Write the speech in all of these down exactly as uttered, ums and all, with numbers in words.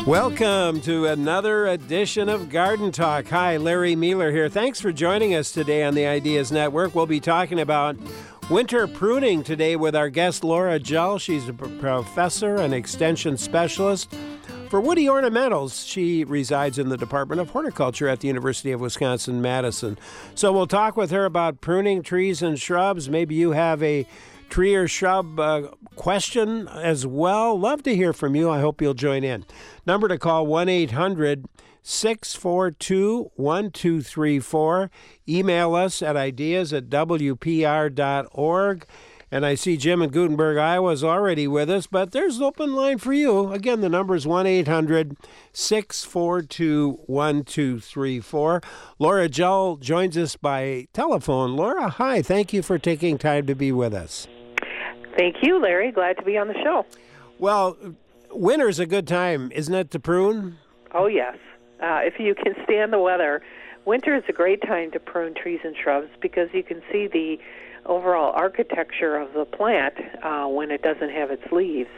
Welcome to another edition of Garden Talk. Hi, Larry Mueller here. Thanks for joining us today on the Ideas Network. We'll be talking about winter pruning today with our guest, Laura Jull. She's a professor and extension specialist for woody ornamentals. She resides in the Department of Horticulture at the University of Wisconsin-Madison. So we'll talk with her about pruning trees and shrubs. Maybe you have a tree or shrub uh, question as well. Love to hear from you. I hope you'll join in. Number to call, one eight hundred six four two one two three four. Email us at ideas at w p r dot org. And I see Jim in Gutenberg, Iowa is already with us, but there's an open line for you. Again, the number is one eight hundred six four two one two three four. Laura Jull joins us by telephone. Laura, hi. Thank you for taking time to be with us. Thank you, Larry. Glad to be on the show. Well, winter's a good time, isn't it, to prune? Oh, yes. Uh, if you can stand the weather, winter is a great time to prune trees and shrubs because you can see the overall architecture of the plant uh, when it doesn't have its leaves.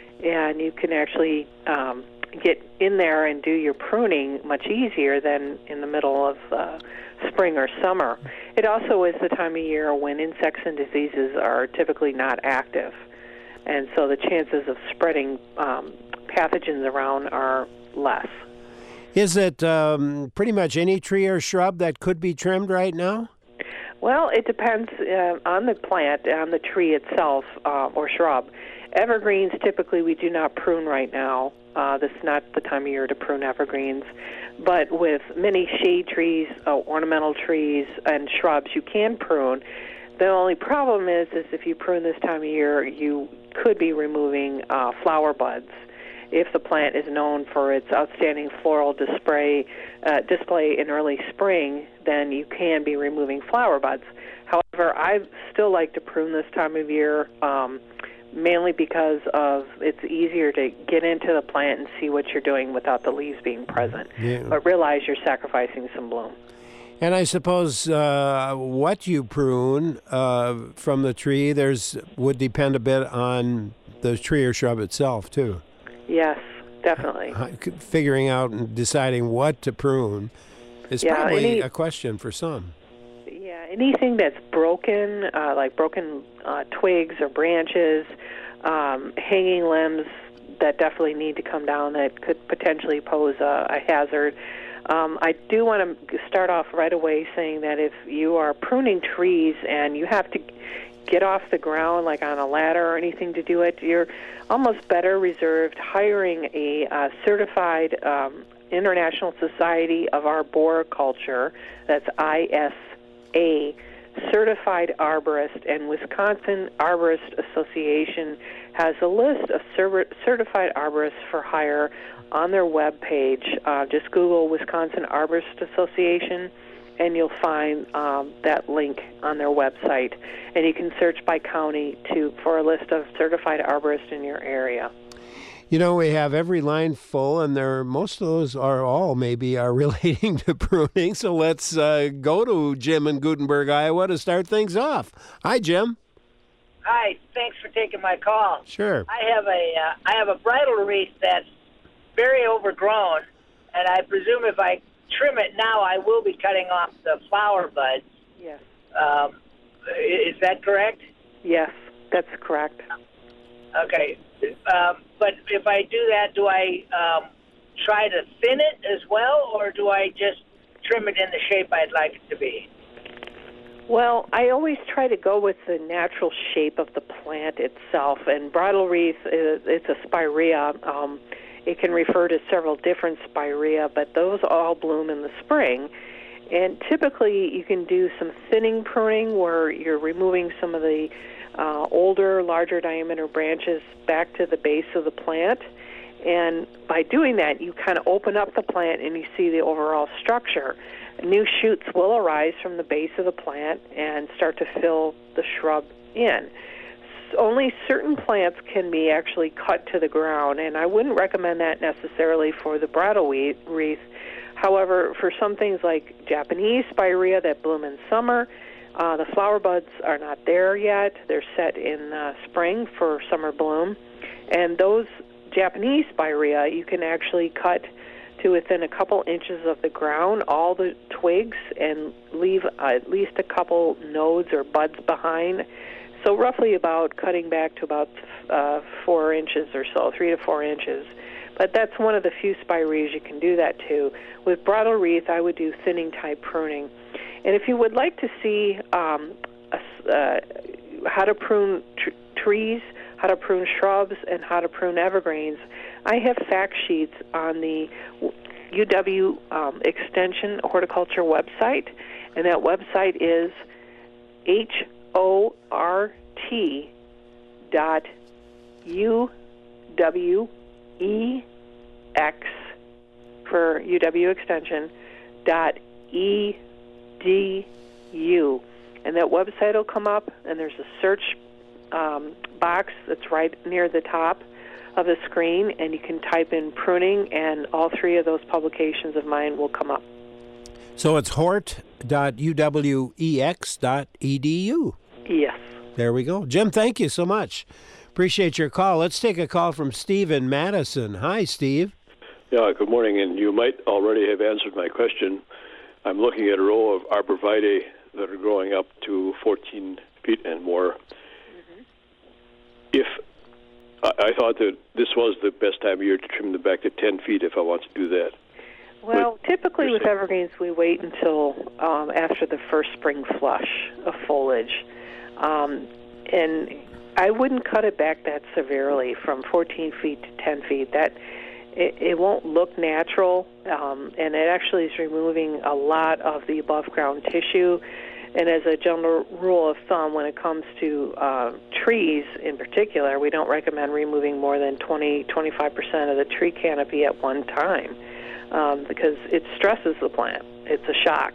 And you can actually um, get in there and do your pruning much easier than in the middle of uh, spring or summer. It also is the time of year when insects and diseases are typically not active. And so the chances of spreading um, pathogens around are less. Is it um, pretty much any tree or shrub that could be trimmed right now? Well, it depends uh, on the plant, on the tree itself uh, or shrub. Evergreens, typically, we do not prune right now. Uh, this is not the time of year to prune evergreens. But with many shade trees, uh, ornamental trees, and shrubs, you can prune. The only problem is, is if you prune this time of year, you could be removing uh, flower buds. If the plant is known for its outstanding floral display, uh, display in early spring, then you can be removing flower buds. However, I still like to prune this time of year, um, mainly because of it's easier to get into the plant and see what you're doing without the leaves being present. Yeah. But realize you're sacrificing some bloom. And I suppose uh, what you prune uh, from the tree there's would depend a bit on the tree or shrub itself, too. Yes, definitely. Uh, figuring out and deciding what to prune is yeah, probably any, a question for some. Yeah, anything that's broken, uh, like broken uh, twigs or branches, um, hanging limbs that definitely need to come down that could potentially pose a, a hazard. Um, I do want to start off right away saying that if you are pruning trees and you have to get off the ground like on a ladder or anything to do it, you're almost better reserved hiring a uh, certified um, International Society of Arboriculture, that's I S A, certified arborist, and Wisconsin Arborist Association has a list of certified arborists for hire on their webpage. Uh, just Google Wisconsin Arborist Association, and you'll find um, that link on their website. And you can search by county to for a list of certified arborists in your area. You know, we have every line full, and there most of those are all maybe are relating to pruning. So let's uh, go to Jim in Gutenberg, Iowa, to start things off. Hi, Jim. Hi. Thanks for taking my call. Sure. I have a uh, I have a bridal wreath that's very overgrown, and I presume if I trim it now, I will be cutting off the flower buds. Yes. Um, is that correct? Yes, that's correct. Okay. Um, but if I do that, do I um, try to thin it as well, or do I just trim it in the shape I'd like it to be? Well, I always try to go with the natural shape of the plant itself, and bridal wreath, is, it's a spirea. Um, it can refer to several different spirea, but those all bloom in the spring. And typically you can do some thinning pruning where you're removing some of the uh, older, larger diameter branches back to the base of the plant. And by doing that, you kind of open up the plant and you see the overall structure. New shoots will arise from the base of the plant and start to fill the shrub in. Only certain plants can be actually cut to the ground, and I wouldn't recommend that necessarily for the bridal wreath. However, for some things like Japanese spirea that bloom in summer, uh, the flower buds are not there yet. They're set in uh, spring for summer bloom, and those Japanese spirea, you can actually cut to within a couple inches of the ground, all the twigs, and leave uh, at least a couple nodes or buds behind. So roughly about cutting back to about uh, four inches or so, three to four inches. But that's one of the few spireas you can do that to. With bridal wreath, I would do thinning type pruning. And if you would like to see um, a, uh, how to prune tr- trees, how to prune shrubs, and how to prune evergreens, I have fact sheets on the U W um, Extension Horticulture website, and that website is H O R T dot U W E X for U W Extension dot E D U, and that website will come up, and there's a search um, box that's right near the top of the screen, and you can type in pruning, and all three of those publications of mine will come up. So it's hort dot U W E X dot E D U. Yes. There we go. Jim, thank you so much. Appreciate your call. Let's take a call from Steve in Madison. Hi, Steve. Yeah, good morning, and you might already have answered my question. I'm looking at a row of arborvitae that are growing up to fourteen feet and more. Mm-hmm. If I, I thought that this was the best time of year to trim them back to ten feet if I want to do that. Well, but typically with evergreens, we wait until um, after the first spring flush of foliage. Um, and I wouldn't cut it back that severely from fourteen feet to ten feet. That it, it won't look natural, um, and it actually is removing a lot of the above-ground tissue. And as a general rule of thumb, when it comes to uh, trees in particular, we don't recommend removing more than twenty to twenty-five percent of the tree canopy at one time um, because it stresses the plant. It's a shock.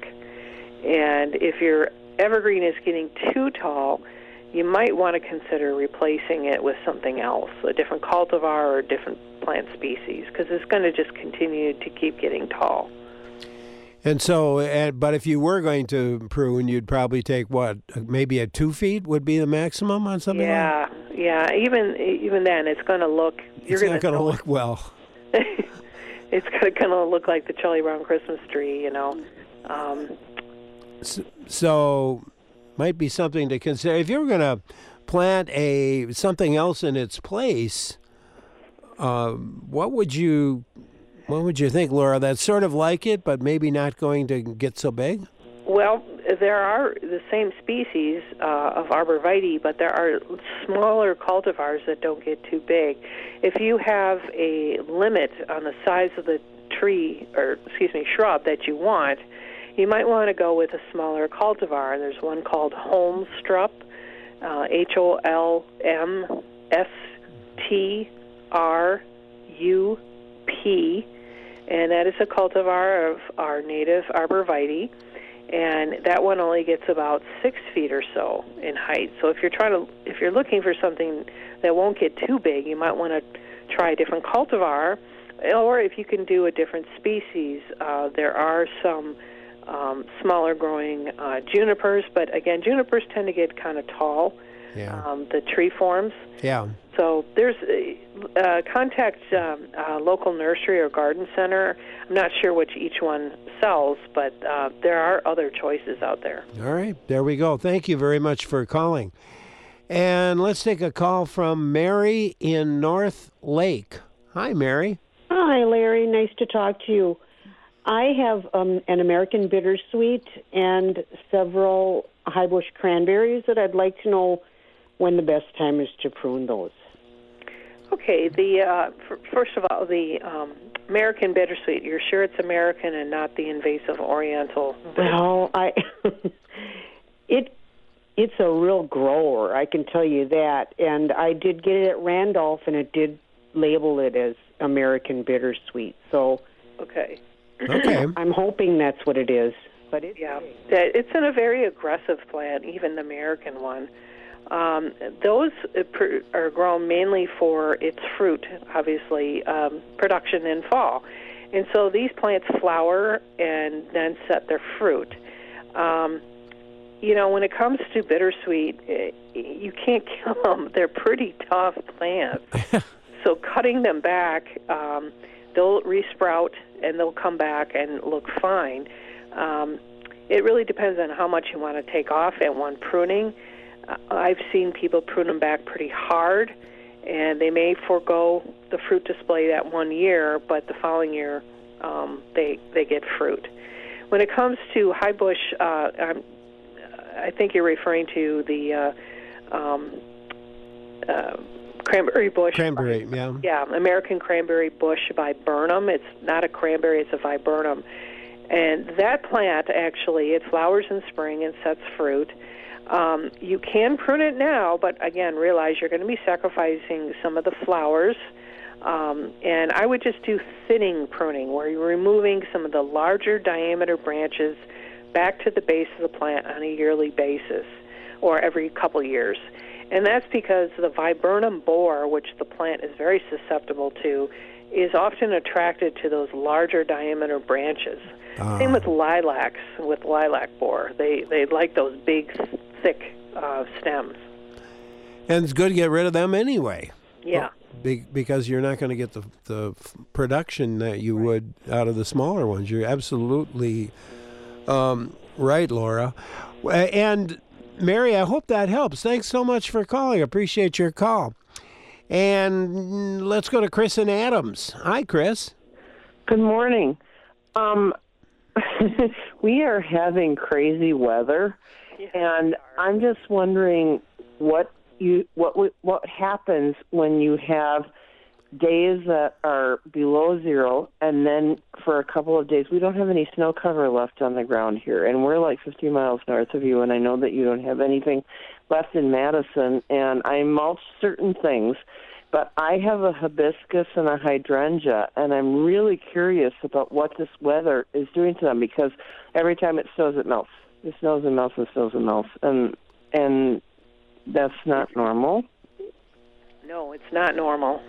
And if your evergreen is getting too tall, you might want to consider replacing it with something else, a different cultivar or a different plant species, because it's going to just continue to keep getting tall. And so, uh, but if you were going to prune, you'd probably take what, maybe a two feet would be the maximum on something yeah, like that? Yeah, yeah. Even even then, it's going to look. You're it's not going to look well. It's going to look like the Charlie Brown Christmas tree, you know. Um, so, so, might be something to consider. If you were going to plant a something else in its place, uh, what would you? What would you think, Laura? That's sort of like it, but maybe not going to get so big? Well, there are the same species uh, of arborvitae, but there are smaller cultivars that don't get too big. If you have a limit on the size of the tree, or excuse me, shrub that you want, you might want to go with a smaller cultivar. There's one called Holmstrup, uh, H O L M S T R U P, and that is a cultivar of our native arborvitae, and that one only gets about six feet or so in height. So if you're trying to, if you're looking for something that won't get too big, you might want to try a different cultivar, or if you can do a different species. Uh, there are some um, smaller growing uh, junipers, but again, junipers tend to get kind of tall. Yeah. Um, the tree forms. Yeah. So there's uh, contact um, a local nursery or garden center. I'm not sure which each one sells, but uh, there are other choices out there. All right, there we go. Thank you very much for calling. And let's take a call from Mary in North Lake. Hi, Mary. Hi, Larry. Nice to talk to you. I have um, an American bittersweet and several high bush cranberries that I'd like to know when the best time is to prune those. Okay, the uh, f- first of all, the um, American bittersweet. You're sure it's American and not the invasive Oriental? Well, I it it's a real grower, I can tell you that. And I did get it at Randolph, and it did label it as American bittersweet. So, okay, okay, I'm hoping that's what it is. But it, yeah, that it's in a very aggressive plant, even the American one. Um, those are grown mainly for its fruit, obviously, um, production in fall. And so these plants flower and then set their fruit. Um, you know, when it comes to bittersweet, you can't kill them. They're pretty tough plants. so cutting them back, um, they'll resprout and they'll come back and look fine. Um, it really depends on how much you want to take off at one pruning. Uh, I've seen people prune them back pretty hard, and they may forego the fruit display that one year, but the following year um, they they get fruit. When it comes to high bush, uh, I'm, I think you're referring to the uh, um, uh, cranberry bush. Cranberry, by, yeah. Yeah, American cranberry bush viburnum. It's not a cranberry, it's a viburnum. And that plant, actually, it flowers in spring and sets fruit. Um, you can prune it now, but again, realize you're going to be sacrificing some of the flowers. Um, and I would just do thinning pruning, where you're removing some of the larger diameter branches back to the base of the plant on a yearly basis, or every couple years. And that's because the viburnum borer, which the plant is very susceptible to, is often attracted to those larger diameter branches. Uh. Same with lilacs, with lilac borer. They, they like those big, thick uh, stems. And it's good to get rid of them anyway. Yeah. Be- because you're not going to get the the production that you right. would out of the smaller ones. You're absolutely um, right, Laura. And Mary, I hope that helps. Thanks so much for calling. I appreciate your call. And let's go to Chris and Adams. Hi, Chris. Good morning. Um, we are having crazy weather, yeah, and I'm just wondering what you what what happens when you have days that are below zero, and then for a couple of days we don't have any snow cover left on the ground here, and we're like fifty miles north of you, and I know that you don't have anything left in Madison, and I mulch certain things, but I have a hibiscus and a hydrangea, and I'm really curious about what this weather is doing to them, because every time it snows, it melts. It snows and melts and snows and melts, and and that's not normal. No, it's not normal.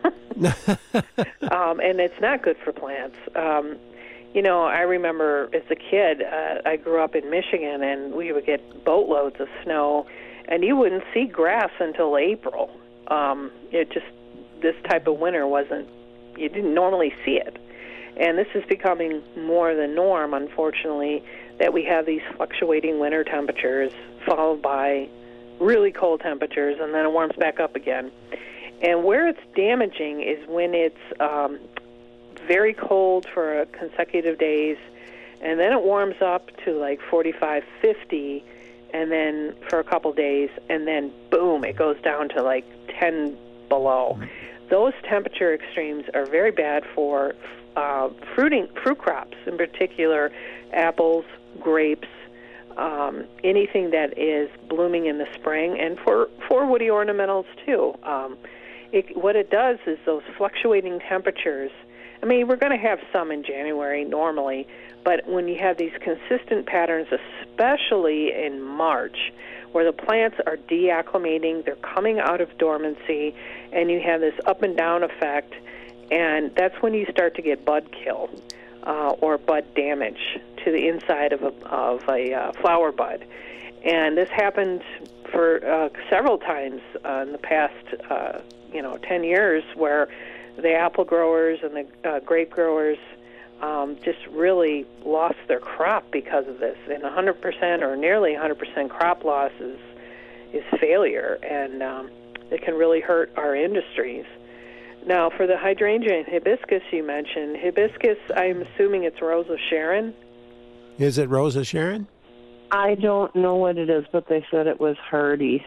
um, and it's not good for plants. Um, you know, I remember as a kid, uh, I grew up in Michigan, and we would get boatloads of snow, and you wouldn't see grass until April. Um, it just, this type of winter wasn't, you didn't normally see it. And this is becoming more the norm, unfortunately, that we have these fluctuating winter temperatures followed by really cold temperatures, and then it warms back up again. And where it's damaging is when it's um, very cold for consecutive days, and then it warms up to like forty-five, fifty, and then for a couple days, and then boom, it goes down to like ten below. Those temperature extremes are very bad for uh, fruiting fruit crops, in particular apples, grapes, um, anything that is blooming in the spring, and for, for woody ornamentals too. Um, it, what it does is those fluctuating temperatures, I mean, we're going to have some in January normally, but when you have these consistent patterns, especially in March, where the plants are deacclimating, they're coming out of dormancy, and you have this up and down effect, and that's when you start to get bud kill uh, or bud damage to the inside of a, of a uh, flower bud. And this happened for uh, several times uh, in the past, uh, you know, ten years, where the apple growers and the uh, grape growers um, just really lost their crop because of this. And one hundred percent or nearly one hundred percent crop loss is, is failure, and um, it can really hurt our industries. Now, for the hydrangea and hibiscus you mentioned, hibiscus, I'm assuming it's Rose of Sharon? Is it Rose of Sharon? I don't know what it is, but they said it was hardy.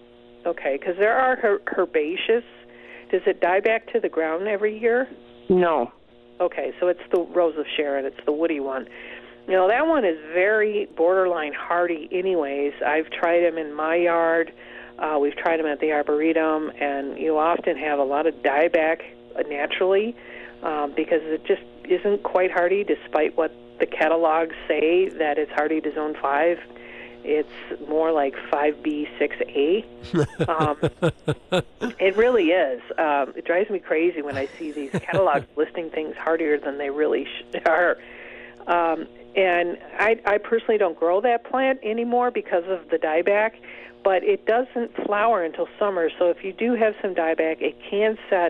Okay, because there are her- herbaceous. Does it die back to the ground every year? No. Okay, so it's the Rose of Sharon. It's the woody one. You know, that one is very borderline hardy anyways. I've tried them in my yard. Uh, we've tried them at the Arboretum, and you often have a lot of dieback naturally um, because it just isn't quite hardy, despite what the catalogs say that it's hardy to zone five. It's more like five B, six A. Um, it really is. Um, it drives me crazy when I see these catalogs listing things hardier than they really sh- are. Um, and I, I personally don't grow that plant anymore because of the dieback, but it doesn't flower until summer. So if you do have some dieback, it can set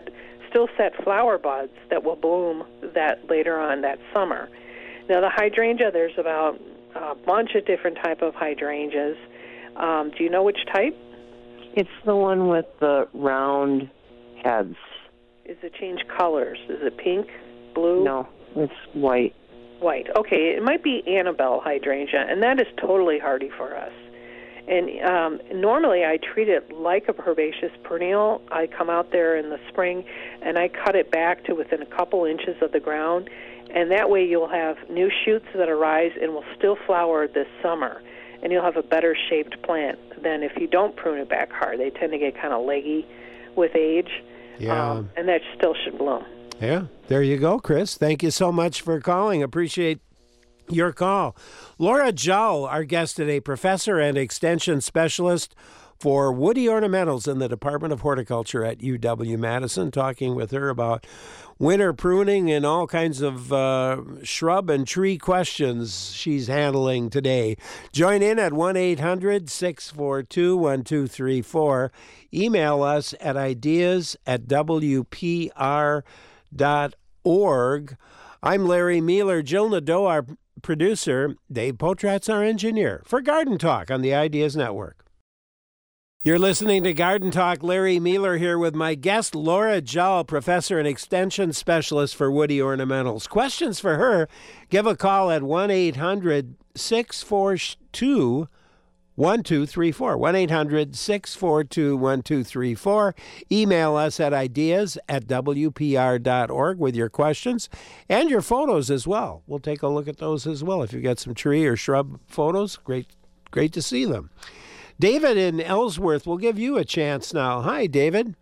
still set flower buds that will bloom that later on that summer. Now, the hydrangea, there's about a bunch of different type of hydrangeas. Um, do you know which type? It's the one with the round heads. Is it change colors? Is it pink, blue? No, it's white. White. Okay, it might be Annabelle hydrangea, and that is totally hardy for us. And um, normally I treat it like a herbaceous perennial. I come out there in the spring, and I cut it back to within a couple inches of the ground, and that way you'll have new shoots that arise and will still flower this summer, and you'll have a better shaped plant than if you don't prune it back hard. They tend to get kind of leggy with age, Yeah. um, and that still should bloom. Yeah, there you go, Chris. Thank you so much for calling. Appreciate your call. Laura Zhao, our guest today, professor and extension specialist for woody ornamentals in the Department of Horticulture at U W-Madison, talking with her about winter pruning and all kinds of uh, shrub and tree questions she's handling today. Join in at one eight hundred six four two one two three four. Email us at ideas at w p r dot org. I'm Larry Mealer. Jill Nadeau, our producer. Dave Potratz, our engineer. For Garden Talk on the Ideas Network. You're listening to Garden Talk. Larry Mealer here with my guest, Laura Zhao, professor and extension specialist for woody ornamentals. Questions for her, give a call at one eight hundred six four two one two three four. one eight hundred six four two one two three four. Email us at ideas at w p r dot org with your questions and your photos as well. We'll take a look at those as well. If you've got some tree or shrub photos, great, great to see them. David in Ellsworth, we'll give you a chance now. Hi, David.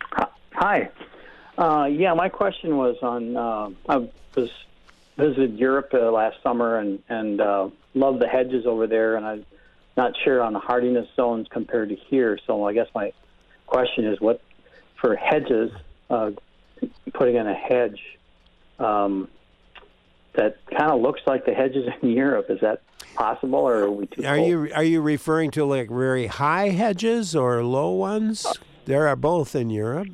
Hi. Uh, yeah, my question was on, uh, I was visited Europe uh, last summer and, and uh, loved the hedges over there, and I'm not sure on the hardiness zones compared to here. So I guess my question is, what, for hedges, uh, putting in a hedge um, that kind of looks like the hedges in Europe, is that possible, or are we too Are cold? you are you referring to like very high hedges or low ones? There are both in Europe.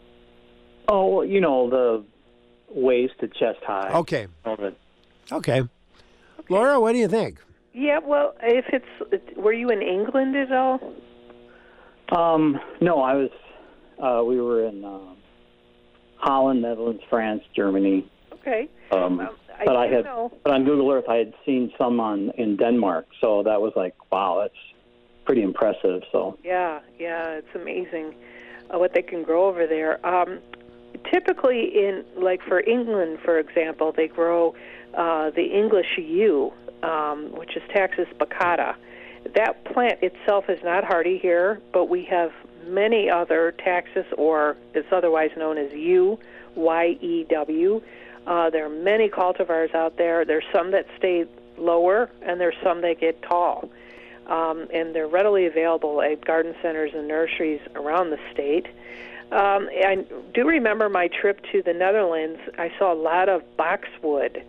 Oh, well, you know, the waist to chest high. Okay. Okay. Okay. Laura, what do you think? Yeah, well, if it's, were you in England at all? Um, no, I was, uh, we were in uh, Holland, Netherlands, France, Germany. Okay. Um, Well, I but I do had, know. but on Google Earth, I had seen some on in Denmark, so that was like, wow, that's pretty impressive. So Yeah, yeah, it's amazing uh, what they can grow over there. Um, typically, in like for England, for example, they grow uh, the English yew, um, which is Taxus baccata. That plant itself is not hardy here, but we have many other Taxus, or it's otherwise known as yew, Y E W. Uh, there are many cultivars out there. There's some that stay lower, and there's some that get tall. Um, and they're readily available at garden centers and nurseries around the state. Um, I do remember my trip to the Netherlands. I saw a lot of boxwood,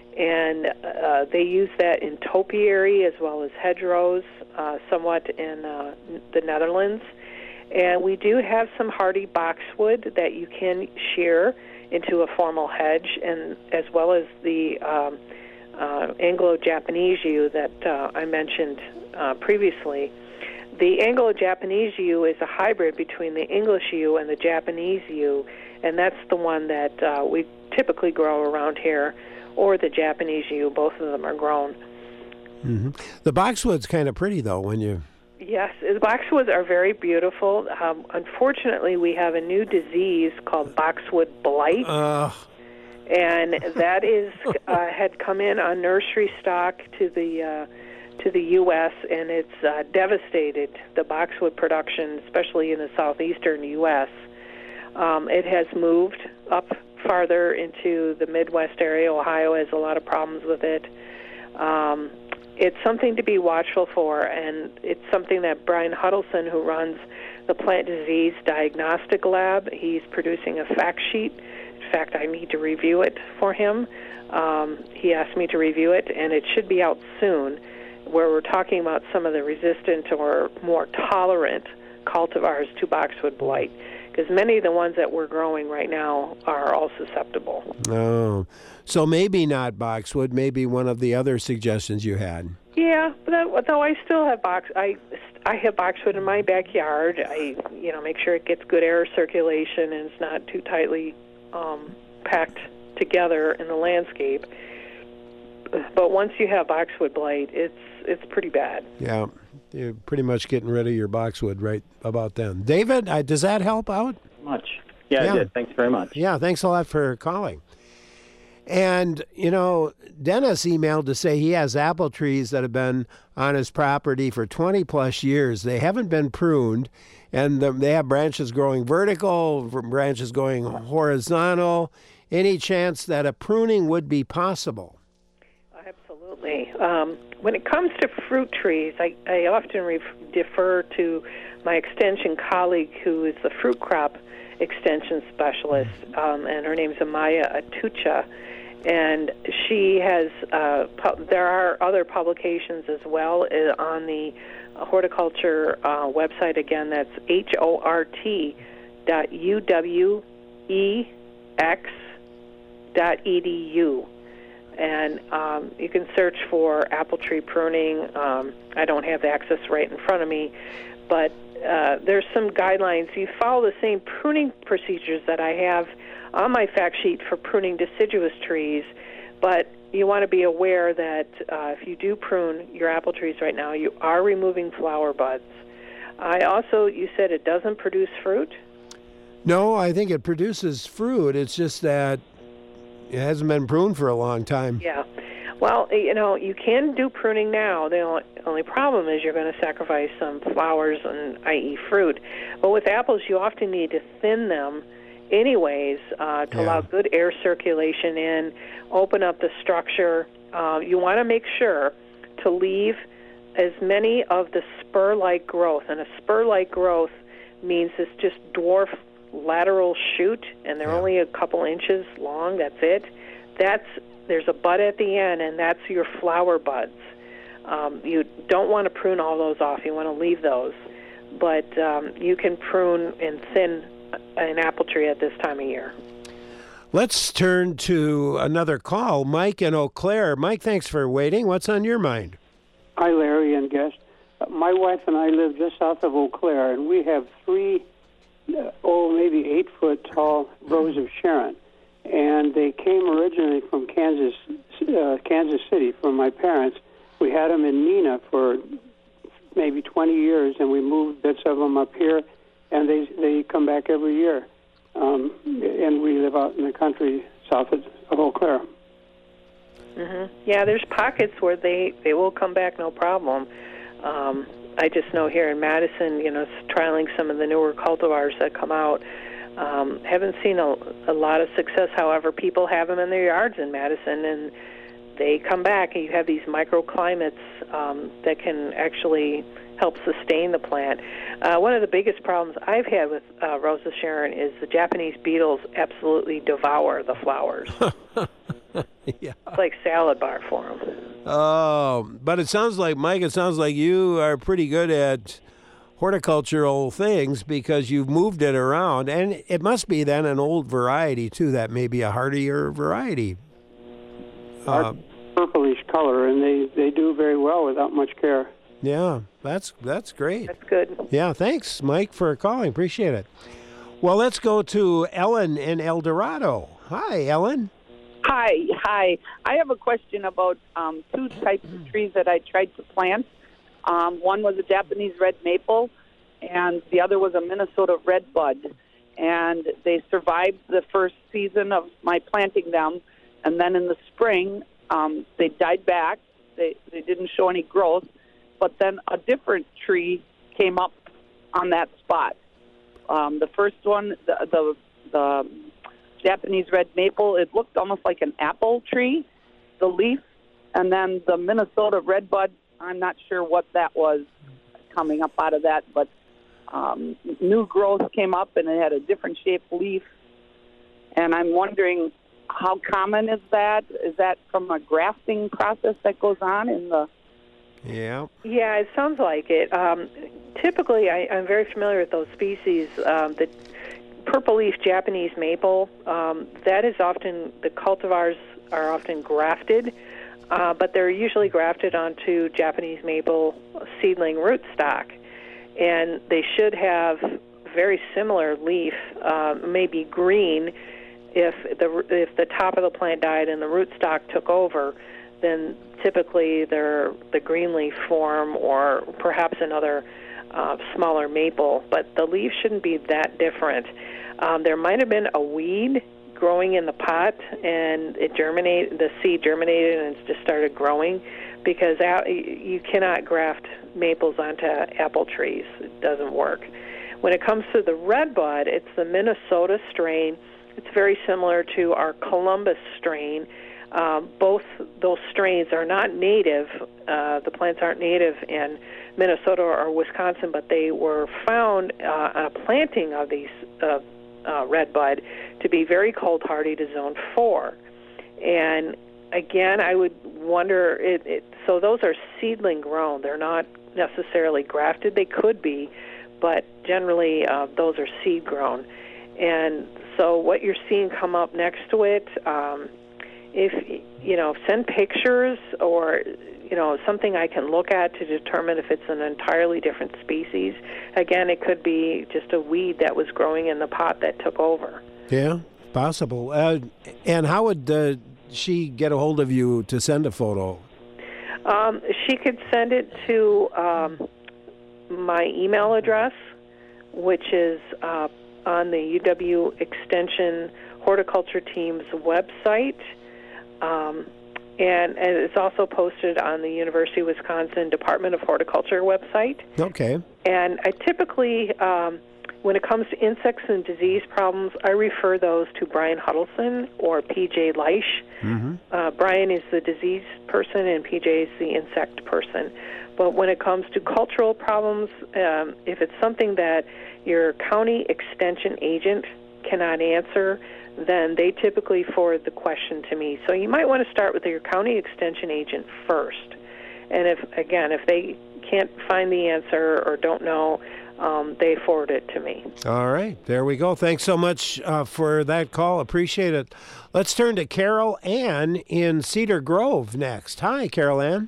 and uh, they use that in topiary as well as hedgerows, uh, somewhat in uh, the Netherlands. And we do have some hardy boxwood that you can shear into a formal hedge, and as well as the um, uh, Anglo-Japanese yew that uh, I mentioned uh, previously. The Anglo-Japanese yew is a hybrid between the English yew and the Japanese yew, and that's the one that uh, we typically grow around here, or the Japanese yew. Both of them are grown. Mm-hmm. The boxwood's kind of pretty, though, when you... Yes, the boxwoods are very beautiful. Um, unfortunately, we have a new disease called boxwood blight, Uh, and that is uh, had come in on nursery stock to the uh, to the U S, and it's uh, devastated the boxwood production, especially in the southeastern U S. Um, it has moved up farther into the Midwest area. Ohio has a lot of problems with it. Um, It's something to be watchful for, and it's something that Brian Huddleston, who runs the Plant Disease Diagnostic Lab, he's producing a fact sheet. In fact, I need to review it for him. Um, he asked me to review it, and it should be out soon, where we're talking about some of the resistant or more tolerant cultivars to boxwood blight, because many of the ones that we're growing right now are all susceptible. Oh, so maybe not boxwood, maybe one of the other suggestions you had. Yeah, but that, though I still have box, I I have boxwood in my backyard. I you know make sure it gets good air circulation and it's not too tightly um, packed together in the landscape. But once you have boxwood blight, it's it's pretty bad. Yeah, you're pretty much getting rid of your boxwood right about then. David, uh, does that help out? Much. Yeah, Yeah. it did. Thanks very much. Yeah, thanks a lot for calling. And, you know, Dennis emailed to say he has apple trees that have been on his property for twenty plus years. They haven't been pruned, and the, they have branches growing vertical, branches going horizontal. Any chance that a pruning would be possible? Absolutely. Um, when it comes to fruit trees, I, I often ref- defer to my extension colleague who is the fruit crop extension specialist, um, and her name's Amaya Atucha. And she has, uh, pu- there are other publications as well uh, on the horticulture uh, website. Again, that's H O R T dot U W E X dot E D U. And um, you can search for apple tree pruning. Um, I don't have the access right in front of me, but uh, there's some guidelines. You follow the same pruning procedures that I have on my fact sheet for pruning deciduous trees, but you want to be aware that uh, if you do prune your apple trees right now, you are removing flower buds. I also, you said it doesn't produce fruit? No, I think it produces fruit. It's just that it hasn't been pruned for a long time. Yeah. Well, you know, you can do pruning now. The only, only problem is you're going to sacrifice some flowers and, that is fruit. But with apples, you often need to thin them anyways uh, to Yeah. allow good air circulation in, open up the structure. Uh, you want to make sure to leave as many of the spur-like growth. And a spur-like growth means it's just dwarf lateral shoot, and they're Yeah. only a couple inches long. That's it. That's there's a bud at the end, and that's your flower buds. Um, you don't want to prune all those off. You want to leave those, but um, you can prune and thin an apple tree at this time of year. Let's turn to another call. Mike in Eau Claire. Mike, thanks for waiting. What's on your mind? Hi, Larry and guest. Uh, my wife and I live just south of Eau Claire, and we have three, uh, oh, maybe eight-foot tall rows of Sharon. And they came originally from Kansas, uh, Kansas City, from my parents. We had them in Neenah for maybe twenty years, and we moved bits of them up here, and they they come back every year. Um, and we live out in the country south of, of Eau Claire. Mm-hmm. Yeah, there's pockets where they, they will come back no problem. Um, I just know here in Madison, you know, trialing some of the newer cultivars that come out. Um, haven't seen a, a lot of success. However, people have them in their yards in Madison, and they come back, and you have these microclimates um, that can actually help sustain the plant. Uh, one of the biggest problems I've had with uh, Rosa Sharon is the Japanese beetles absolutely devour the flowers. Yeah. It's like salad bar for them. Oh, but it sounds like, Mike, it sounds like you are pretty good at horticultural things because you've moved it around. And it must be then an old variety, too. That may be a hardier variety. Uh, Purplish color, and they, they do very well without much care. yeah, that's that's great. That's good. Yeah, thanks, Mike, for calling. Appreciate it. Well, let's go to Ellen in El Dorado. Hi, Ellen. Hi, hi. I have a question about um, two types of trees that I tried to plant. Um, one was a Japanese red maple, and the other was a Minnesota redbud. And they survived the first season of my planting them, and then in the spring, um, they died back. They they didn't show any growth, but then a different tree came up on that spot. Um, the first one, the the, the Japanese red maple, it looked almost like an apple tree, the leaf, and then the Minnesota redbud, I'm not sure what that was coming up out of that, but um, new growth came up and it had a different shaped leaf. And I'm wondering, how common is that? Is that from a grafting process that goes on in the Yeah. Yeah, it sounds like it. Um, typically, I, I'm very familiar with those species. Um, the purple leaf Japanese maple, um, that is often, the cultivars are often grafted, uh, but they're usually grafted onto Japanese maple seedling rootstock. And they should have very similar leaf, uh, maybe green. If the if the top of the plant died and the rootstock took over, then typically they're the green leaf form or perhaps another uh, smaller maple. But the leaves shouldn't be that different. Um, there might have been a weed growing in the pot, and it germinated. The seed germinated and it just started growing, because you cannot graft maples onto apple trees. It doesn't work. When it comes to the redbud, it's the Minnesota strain. It's very similar to our Columbus strain. Um, both those strains are not native. Uh, the plants aren't native in Minnesota or Wisconsin, but they were found uh, on a planting of these uh, uh, redbud to be very cold hardy to zone four. And again, I would wonder, it, it, so those are seedling grown. They're not necessarily grafted. They could be, but generally uh, those are seed grown. And so what you're seeing come up next to it, um, if, you know, send pictures or, you know, something I can look at to determine if it's an entirely different species. Again, it could be just a weed that was growing in the pot that took over. Yeah, possible. Uh, and how would uh, she get a hold of you to send a photo? Um, she could send it to um, my email address, which is uh, on the U W Extension Horticulture Team's website, um, and, and it's also posted on the University of Wisconsin Department of Horticulture website. Okay. And I typically, um, when it comes to insects and disease problems, I refer those to Brian Huddleston or P J Leish. Mm-hmm. Uh, Brian is the disease person and P J is the insect person. But when it comes to cultural problems, um, if it's something that your county extension agent cannot answer, then they typically forward the question to me. So you might want to start with your county extension agent first. And if, again, if they can't find the answer or don't know, um, they forward it to me. All right. There we go. Thanks so much uh, for that call. Appreciate it. Let's turn to Carol Ann in Cedar Grove next. Hi, Carol Ann.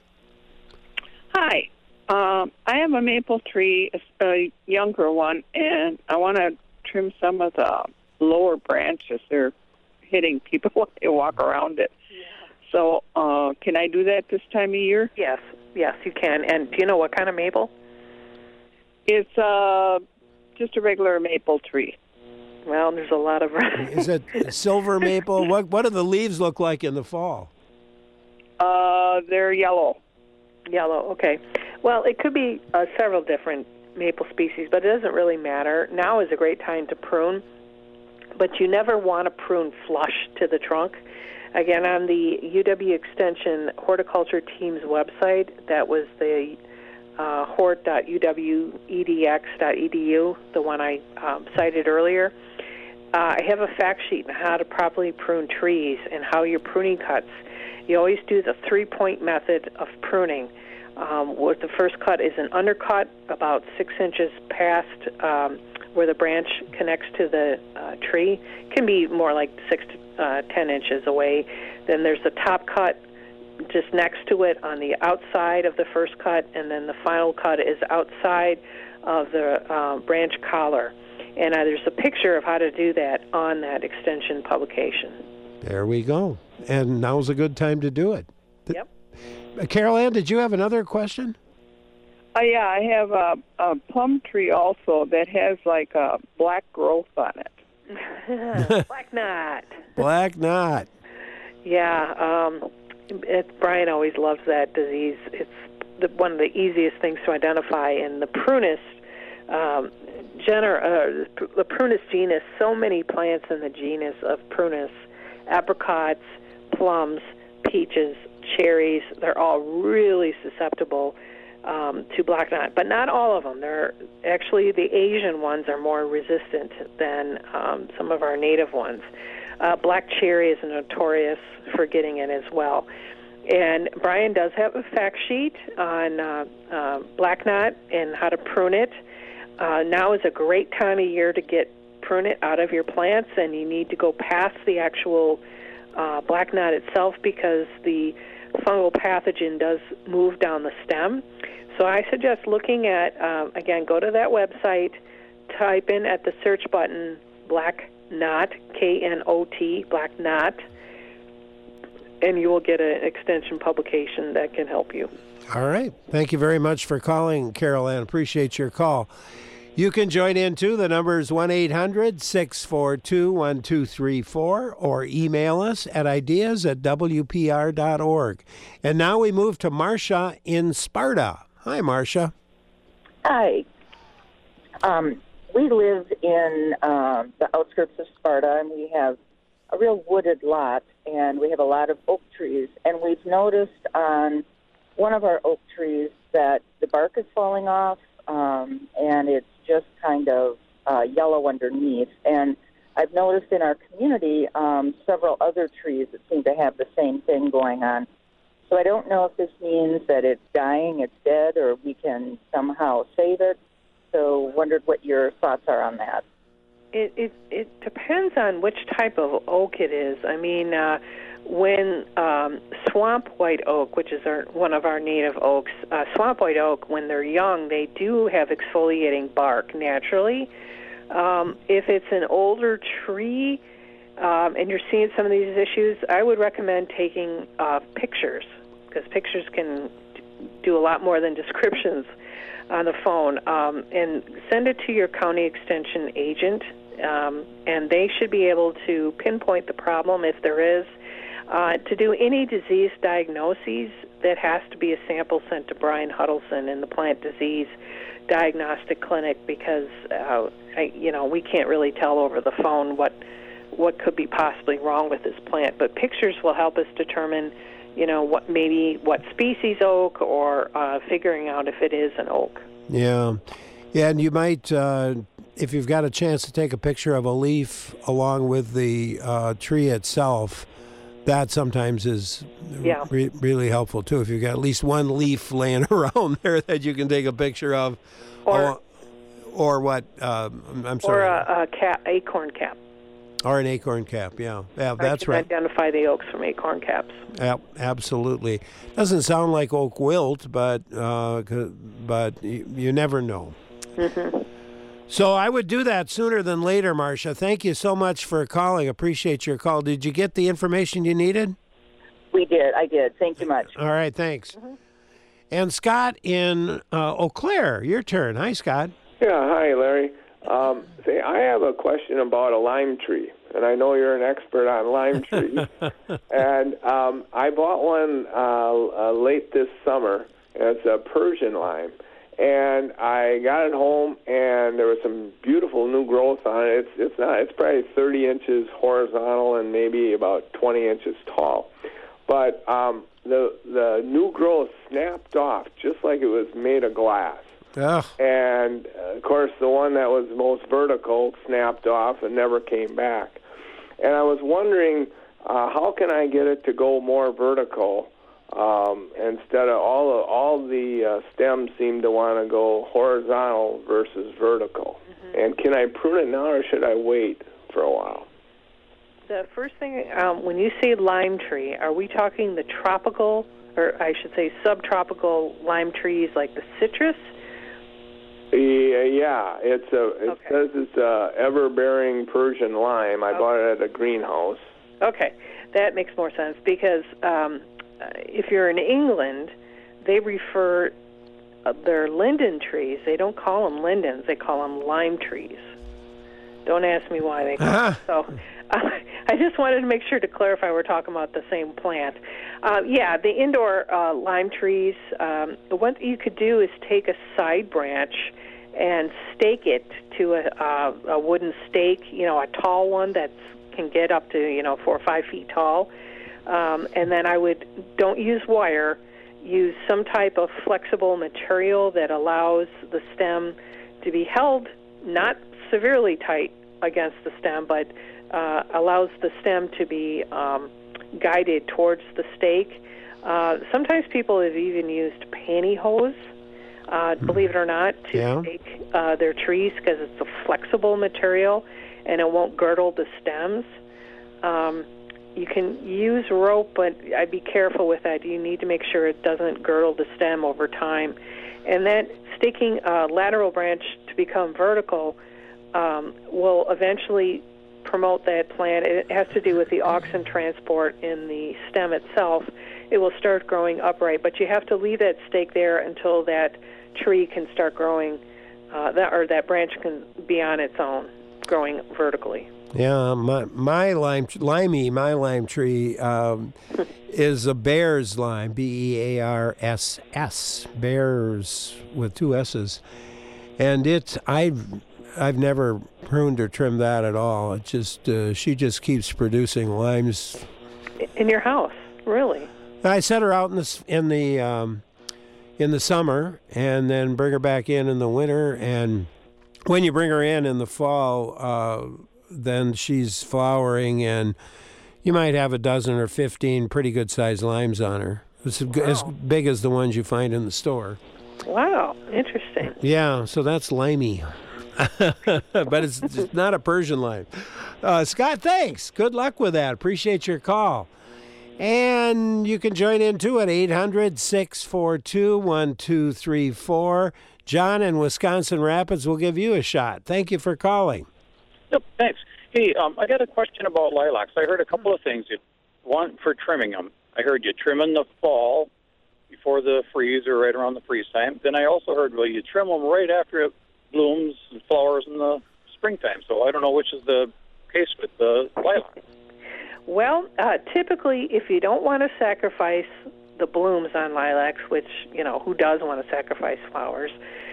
Hi. Um, I have a maple tree, a, a younger one, and I want to trim some of the lower branches. They're hitting people when they walk around it. Yeah. So uh, can I do that this time of year? Yes. Yes, you can. And do you know what kind of maple? It's uh, just a regular maple tree. Well, there's a lot of... Is it silver maple? What What do the leaves look like in the fall? Uh, they're yellow. Yellow, okay. Well, it could be uh, several different maple species, but it doesn't really matter. Now is a great time to prune, but you never want to prune flush to the trunk. Again, on the U W Extension Horticulture Team's website, that was the uh, hort dot u w e d x dot e d u, the one I um, cited earlier. Uh, I have a fact sheet on how to properly prune trees and how your pruning cuts. You always do the three-point method of pruning. Um, what the first cut is an undercut about six inches past um, where the branch connects to the uh, tree. It can be more like six to uh, ten inches away. Then there's the top cut just next to it on the outside of the first cut, and then the final cut is outside of the uh, branch collar. And uh, there's a picture of how to do that on that extension publication. There we go. And now's a good time to do it. Yep. Uh, Carol Ann, did you have another question? Oh, yeah, I have a, a plum tree also that has like a black growth on it. Black knot. Black knot. Yeah, um, it, Brian always loves that disease. It's the, one of the easiest things to identify. In the prunus, um, gener, uh, the prunus genus, so many plants in the genus of prunus, apricots, plums, peaches, cherries, they're all really susceptible um, to black knot, but not all of them. They're actually, the Asian ones are more resistant than um, some of our native ones. Uh, black cherry is notorious for getting it as well. And Brian does have a fact sheet on uh, uh, black knot and how to prune it. Uh, now is a great time of year to get prune it out of your plants, and you need to go past the actual uh, black knot itself because the fungal pathogen does move down the stem. So I suggest looking at, uh, again, go to that website, type in at the search button black knot, K N O T, black knot, and you will get an extension publication that can help you. All right. Thank you very much for calling, Carol Ann. Appreciate your call. You can join in, too. The number is one eight hundred six four two one two three four or email us at ideas at w p r dot org. And now we move to Marcia in Sparta. Hi, Marcia. Hi. Um, we live in uh, the outskirts of Sparta, and we have a real wooded lot, and we have a lot of oak trees. And we've noticed on one of our oak trees that the bark is falling off, um, and it's just kind of uh, yellow underneath. And I've noticed in our community um, several other trees that seem to have the same thing going on. So I don't know if this means that it's dying, it's dead, or we can somehow save it. So wondered what your thoughts are on that. It it, it depends on which type of oak it is. I mean, uh, when um, swamp white oak, which is our, one of our native oaks, uh, swamp white oak, when they're young, they do have exfoliating bark naturally. Um, if it's an older tree um, and you're seeing some of these issues, I would recommend taking uh, pictures, because pictures can do a lot more than descriptions on the phone, um, and send it to your county extension agent, um, and they should be able to pinpoint the problem if there is. Uh, to do any disease diagnoses, that has to be a sample sent to Brian Huddleston in the Plant Disease Diagnostic Clinic, because uh, I, you know we can't really tell over the phone what what could be possibly wrong with this plant. But pictures will help us determine, you know, what maybe what species oak, or uh, figuring out if it is an oak. Yeah, yeah, and you might, uh, if you've got a chance to take a picture of a leaf along with the uh, tree itself, that sometimes is yeah. re- really helpful too. If you've got at least one leaf laying around there that you can take a picture of, or or, or what? Uh, I'm sorry, or a, a cap, acorn cap. Or an acorn cap, yeah. Yeah, that's I can right. Identify the oaks from acorn caps. Yeah, absolutely. Doesn't sound like oak wilt, but uh, but you, you never know. Mm-hmm. So I would do that sooner than later, Marcia. Thank you so much for calling. Appreciate your call. Did you get the information you needed? We did. I did. Thank you much. All right, thanks. Mm-hmm. And Scott in uh, Eau Claire, your turn. Hi, Scott. Yeah, hi, Larry. Um, say, I have a question about a lime tree, and I know you're an expert on lime trees. and um, I bought one uh, uh, late this summer. It's a Persian lime, and I got it home, and there was some beautiful new growth on it. It's it's not. It's probably thirty inches horizontal and maybe about twenty inches tall. But um, the the new growth snapped off just like it was made of glass. Ugh. And, uh, of course, the one that was most vertical snapped off and never came back. And I was wondering, uh, how can I get it to go more vertical um, instead of all the, all the uh, stems seem to want to go horizontal versus vertical. Mm-hmm. And can I prune it now, or should I wait for a while? The first thing, um, when you say lime tree, are we talking the tropical, or I should say subtropical lime trees like the citrus? Yeah, yeah, it's a. It okay. says it's a ever-bearing Persian lime. I okay. bought it at a greenhouse. Okay, that makes more sense, because um, if you're in England, they refer uh, their linden trees. They don't call them lindens; they call them lime trees. Don't ask me why they call them so. Uh, I just wanted to make sure to clarify we're talking about the same plant. Uh, yeah, the indoor uh, lime trees, um, what you could do is take a side branch and stake it to a, uh, a wooden stake, you know, a tall one that can get up to, you know, four or five feet tall. Um, and then I would, don't use wire, use some type of flexible material that allows the stem to be held not severely tight against the stem, but uh, allows the stem to be um, guided towards the stake. Uh, sometimes people have even used pantyhose, uh, believe it or not, to Yeah. stake uh, their trees because it's a flexible material and it won't girdle the stems. Um, you can use rope, but I'd be careful with that. You need to make sure it doesn't girdle the stem over time. And that staking a lateral branch to become vertical um, will eventually promote that plant. It has to do with the auxin transport in the stem itself. It will start growing upright, but you have to leave that stake there until that tree can start growing, uh, that or that branch can be on its own, growing vertically. Yeah, my my lime, limey, my lime tree um, is a bear's lime, B E A R S S, bears with two S's, and it I've I've never pruned or trimmed that at all. It just uh, she just keeps producing limes. In your house, really? I set her out in the in the um, in the summer, and then bring her back in in the winter. And when you bring her in in the fall, uh, then she's flowering, and you might have a dozen or fifteen pretty good sized limes on her. It's wow. as big as the ones you find in the store. Wow, interesting. Yeah, so that's limey. But it's, it's not a Persian lime. Uh, Scott, thanks. Good luck with that. Appreciate your call. And you can join in too at eight hundred, six four two, one two three four. John in Wisconsin Rapids will give you a shot. Thank you for calling. Yep, thanks. Hey, um, I got a question about lilacs. I heard a couple of things. One, for trimming them. I heard you trim in the fall before the freeze or right around the freeze time. Then I also heard, well, you trim them right after it blooms and flowers in the springtime. So I don't know which is the case with the lilac. Well, uh, typically, if you don't want to sacrifice the blooms on lilacs, which, you know, who does want to sacrifice flowers,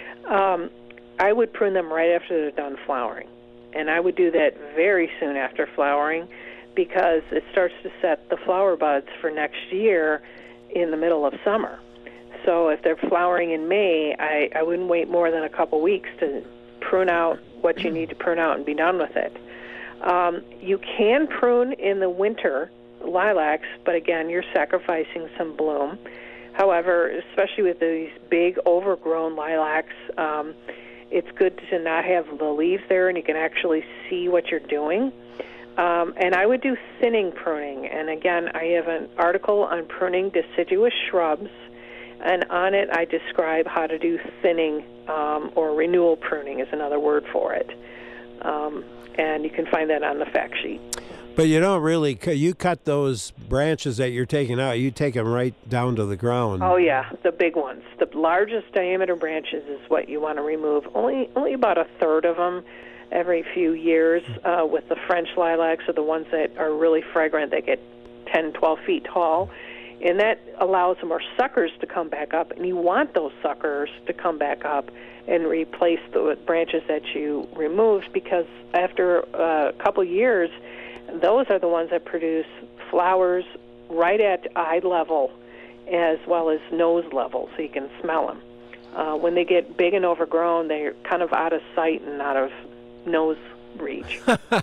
um, I would prune them right after they're done flowering. And I would do that very soon after flowering because it starts to set the flower buds for next year in the middle of summer. So if they're flowering in May, I, I wouldn't wait more than a couple weeks to prune out what you need to prune out and be done with it. Um, you can prune in the winter lilacs, but again, you're sacrificing some bloom. However, especially with these big overgrown lilacs, um, it's good to not have the leaves there and you can actually see what you're doing. Um, and I would do thinning pruning. And again, I have an article on pruning deciduous shrubs, and on it I describe how to do thinning, um, or renewal pruning is another word for it. Um, and you can find that on the fact sheet. But you don't really, you cut those branches that you're taking out, you take them right down to the ground. Oh, yeah, the big ones. The largest diameter branches is what you want to remove. Only only about a third of them every few years uh, with the French lilacs, or the ones that are really fragrant. They get ten, twelve feet tall. And that allows more suckers to come back up. And you want those suckers to come back up and replace the branches that you removed, because after a couple years, those are the ones that produce flowers right at eye level as well as nose level, so you can smell them. Uh, when they get big and overgrown, they're kind of out of sight and out of nose reach.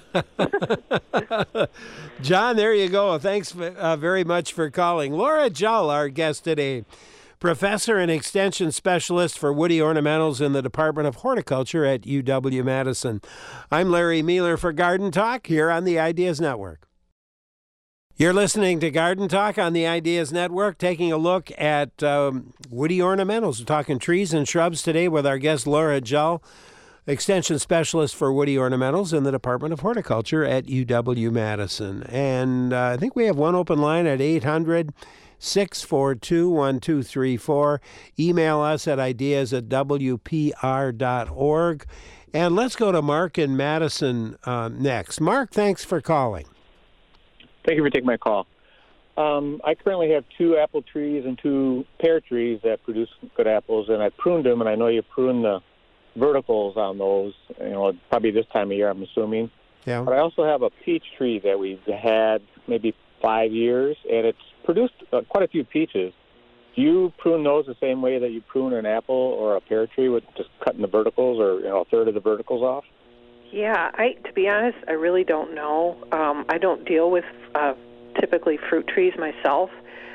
John, there you go. Thanks uh, very much for calling. Laura Jull, our guest today, professor and extension specialist for woody ornamentals in the Department of Horticulture at U W Madison. I'm Larry Mealer for Garden Talk here on the Ideas Network. You're listening to Garden Talk on the Ideas Network, taking a look at um, woody ornamentals. We're talking trees and shrubs today with our guest Laura Jull, extension specialist for woody ornamentals in the Department of Horticulture at U W Madison. And uh, I think we have one open line at eight hundred, six four two, one two three four. Email us at ideas at w p r dot org. And let's go to Mark in Madison uh, next. Mark, thanks for calling. Thank you for taking my call. Um, I currently have two apple trees and two pear trees that produce good apples, and I pruned them, and I know you prune the verticals on those, you know, probably this time of year, I'm assuming. Yeah. But I also have a peach tree that we've had maybe five years, and it's produced uh, quite a few peaches. Do you prune those the same way that you prune an apple or a pear tree, with just cutting the verticals, or, you know, a third of the verticals off? Yeah, I to be honest, I really don't know. Um, I don't deal with uh, typically fruit trees myself,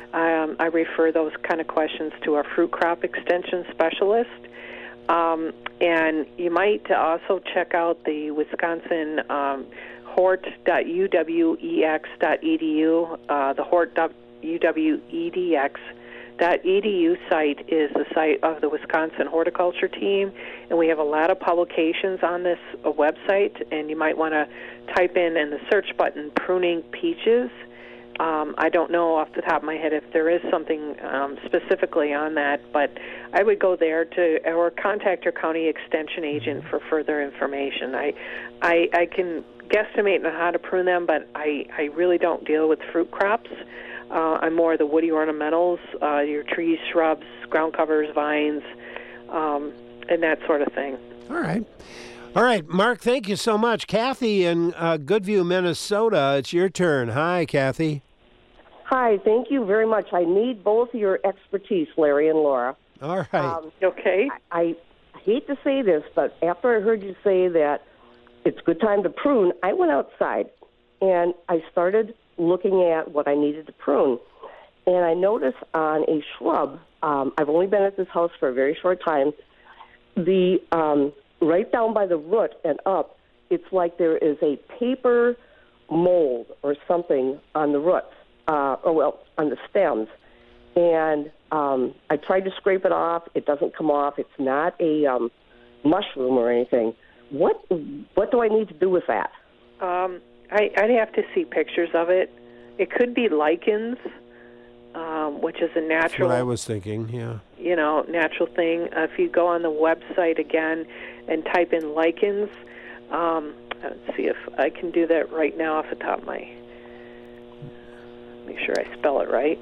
um, I refer those kind of questions to our fruit crop extension specialist. Um, and you might also check out the Wisconsin um, hort dot u w e x dot e d u. Uh, the hort dot u w e d x dot e d u site is the site of the Wisconsin horticulture team, and we have a lot of publications on this uh, website, and you might want to type in in the search button pruning peaches. Um, I don't know off the top of my head if there is something um, specifically on that, but I would go there to or contact your county extension agent for further information. I, I, I can guesstimate on how to prune them, but I, I really don't deal with fruit crops. Uh, I'm more the woody ornamentals, uh, your trees, shrubs, ground covers, vines, um, and that sort of thing. All right. All right, Mark, thank you so much. Kathy in uh, Goodview, Minnesota, it's your turn. Hi, Kathy. Hi, thank you very much. I need both your expertise, Larry and Laura. All right. Um, okay. I, I hate to say this, but after I heard you say that it's a good time to prune, I went outside and I started looking at what I needed to prune. And I noticed on a shrub, um, I've only been at this house for a very short time, the um, right down by the root and up, it's like there is a paper mold or something on the roots, uh, or well, on the stems. And um, I tried to scrape it off. It doesn't come off. It's not a um, mushroom or anything. What what do I need to do with that? Um, I, I'd have to see pictures of it. It could be lichens, um, which is a natural. That's what I was thinking, yeah. You know, natural thing. Uh, if you go on the website again and type in lichens, um, let's see if I can do that right now off the top of my. Make sure I spell it right.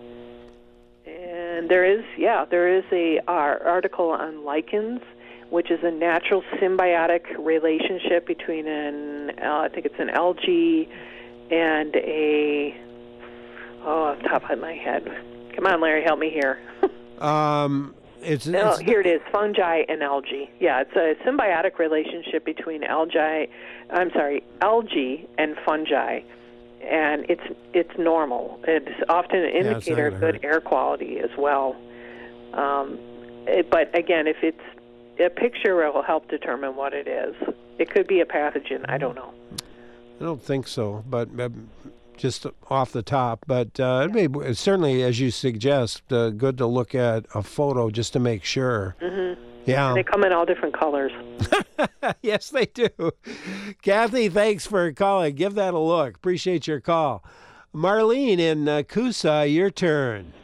And there is, yeah, there is a uh, article on lichens, which is a natural symbiotic relationship between an, uh, I think it's an algae and a, oh, off the top of my head. Come on, Larry, help me here. um, it's, no, it's here it is, fungi and algae. Yeah, it's a symbiotic relationship between algae, I'm sorry, algae and fungi. And it's it's normal. It's often an indicator of good air quality as well. Um, it, but again, if it's a picture, will help determine what it is. It could be a pathogen. I don't know. I don't think so, but uh, just off the top. But uh, it'd be certainly, as you suggest, uh, good to look at a photo just to make sure. Mm-hmm. Yeah. And they come in all different colors. Yes, they do. Kathy, thanks for calling. Give that a look. Appreciate your call. Marlene in uh, Coosa, your turn.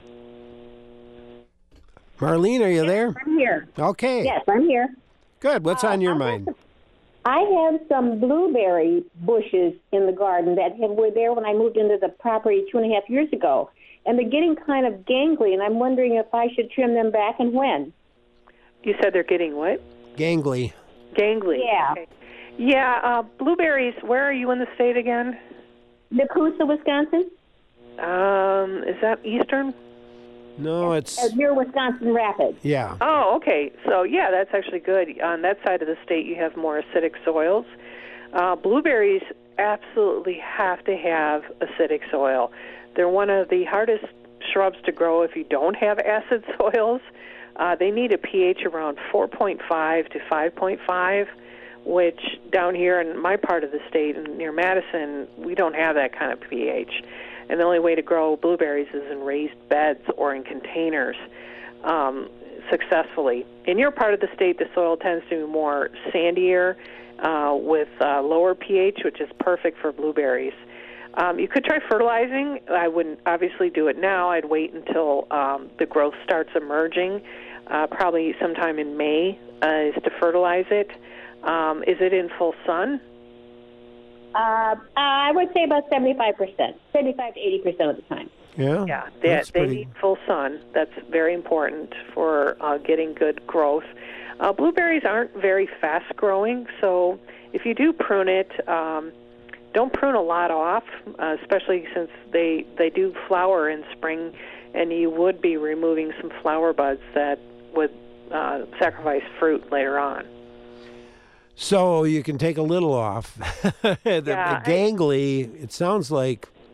Marlene, are you yes, there? I'm here. Okay. Yes, I'm here. Good. What's uh, on your I mind? Have some, I have some blueberry bushes in the garden that have, were there when I moved into the property two and a half years ago. And they're getting kind of gangly, and I'm wondering if I should trim them back and when. You said they're getting what? Gangly. Gangly. Yeah. Okay. Yeah, uh, blueberries, where are you in the state again? Nakusa, Wisconsin. Um, is that eastern? No, it's... Uh, near Wisconsin Rapids. Yeah. Oh, okay. So, yeah, that's actually good. On that side of the state, you have more acidic soils. Uh, blueberries absolutely have to have acidic soil. They're one of the hardest shrubs to grow if you don't have acid soils. Uh, they need a pH around four point five to five point five, which down here in my part of the state, near Madison, we don't have that kind of pH. And the only way to grow blueberries is in raised beds or in containers um, successfully. In your part of the state, the soil tends to be more sandier uh, with uh, lower pH, which is perfect for blueberries. Um, you could try fertilizing. I wouldn't obviously do it now. I'd wait until um, the growth starts emerging, uh, probably sometime in May, uh, is to fertilize it. Um, is it in full sun? Uh, I would say about seventy-five percent, seventy-five to eighty percent of the time. Yeah, yeah. They, they pretty... need full sun. That's very important for uh, getting good growth. Uh, blueberries aren't very fast growing, so if you do prune it, um, don't prune a lot off, uh, especially since they they do flower in spring, and you would be removing some flower buds that would uh, sacrifice fruit later on. So you can take a little off. the, yeah, the gangly, I, it sounds like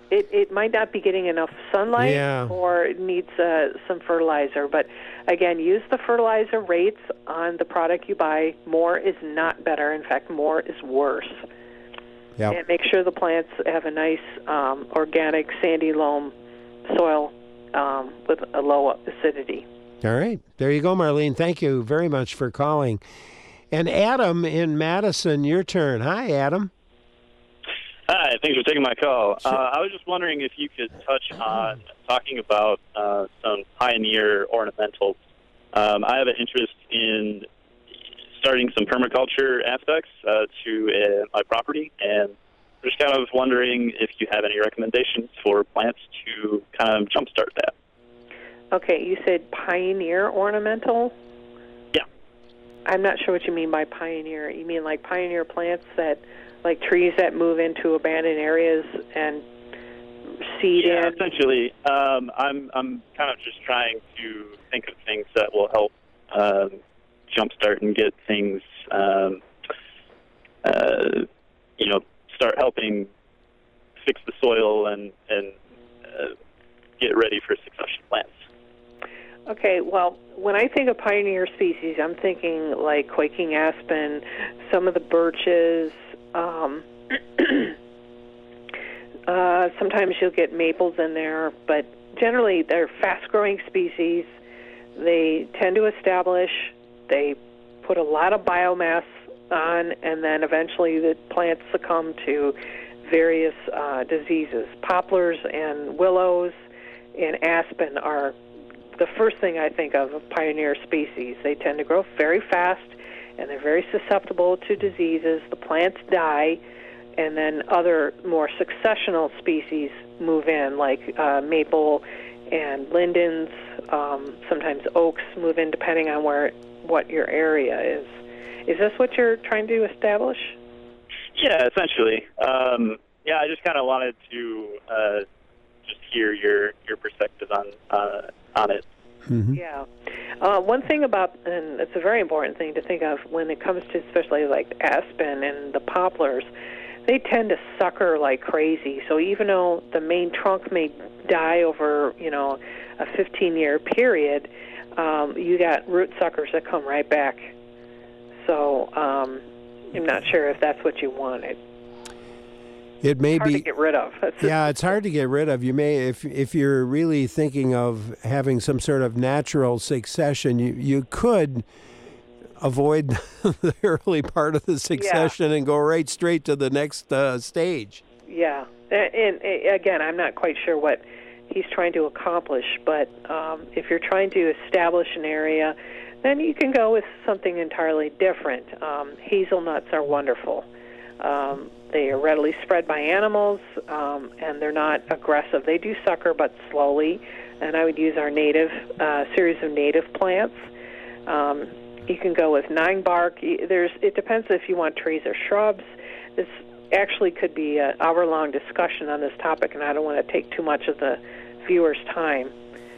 it, it might not be getting enough sunlight, Yeah. or it needs uh, some fertilizer. But again, use the fertilizer rates on the product you buy. More is not better. In fact, more is worse. Yep. And make sure the plants have a nice um, organic sandy loam soil um, with a low acidity. All right. There you go, Marlene. Thank you very much for calling. And Adam in Madison, your turn. Hi, Adam. Hi, thanks for taking my call. Uh, I was just wondering if you could touch on talking about uh, some pioneer ornamentals. Um, I have an interest in starting some permaculture aspects uh, to uh, my property, and I'm just kind of wondering if you have any recommendations for plants to kind of jumpstart that. Okay, you said pioneer ornamental? Yeah. I'm not sure what you mean by pioneer. You mean like pioneer plants that, like trees that move into abandoned areas and seed yeah, in? essentially. Um, I'm I'm kind of just trying to think of things that will help um, jumpstart and get things, um, uh, you know, start helping fix the soil and and uh, get ready for succession plants. Okay, well, when I think of pioneer species, I'm thinking like quaking aspen, some of the birches. Um, uh, sometimes you'll get maples in there, but generally they're fast-growing species. They tend to establish. They put a lot of biomass on, and then eventually the plants succumb to various uh, diseases. Poplars and willows and aspen are the first thing I think of of pioneer species. They tend to grow very fast, and they're very susceptible to diseases. The plants die, and then other more successional species move in, like uh, maple and lindens. Um, sometimes oaks move in, depending on where what your area is. Is this what you're trying to establish? Yeah, essentially. Um, yeah, I just kind of wanted to uh, just hear your your perspective on uh, on it. Mm-hmm. Yeah. Uh, one thing about, and it's a very important thing to think of when it comes to especially like aspen and the poplars, they tend to sucker like crazy. So even though the main trunk may die over, you know, a fifteen-year period, um, you got root suckers that come right back. So um, I'm not sure if that's what you wanted. It may Hard be to get rid of. That's yeah, it's hard to get rid of. You may, if if you're really thinking of having some sort of natural succession, you you could avoid the early part of the succession yeah. and go right straight to the next uh, stage. Yeah, and, and, and again, I'm not quite sure what he's trying to accomplish, but um, if you're trying to establish an area, then you can go with something entirely different. Um, hazelnuts are wonderful. Um, they are readily spread by animals, um, and they're not aggressive. They do sucker, but slowly, and I would use our native uh, series of native plants. Um, you can go with nine bark. There's, it depends if you want trees or shrubs. This actually could be an hour-long discussion on this topic, and I don't want to take too much of the viewer's time.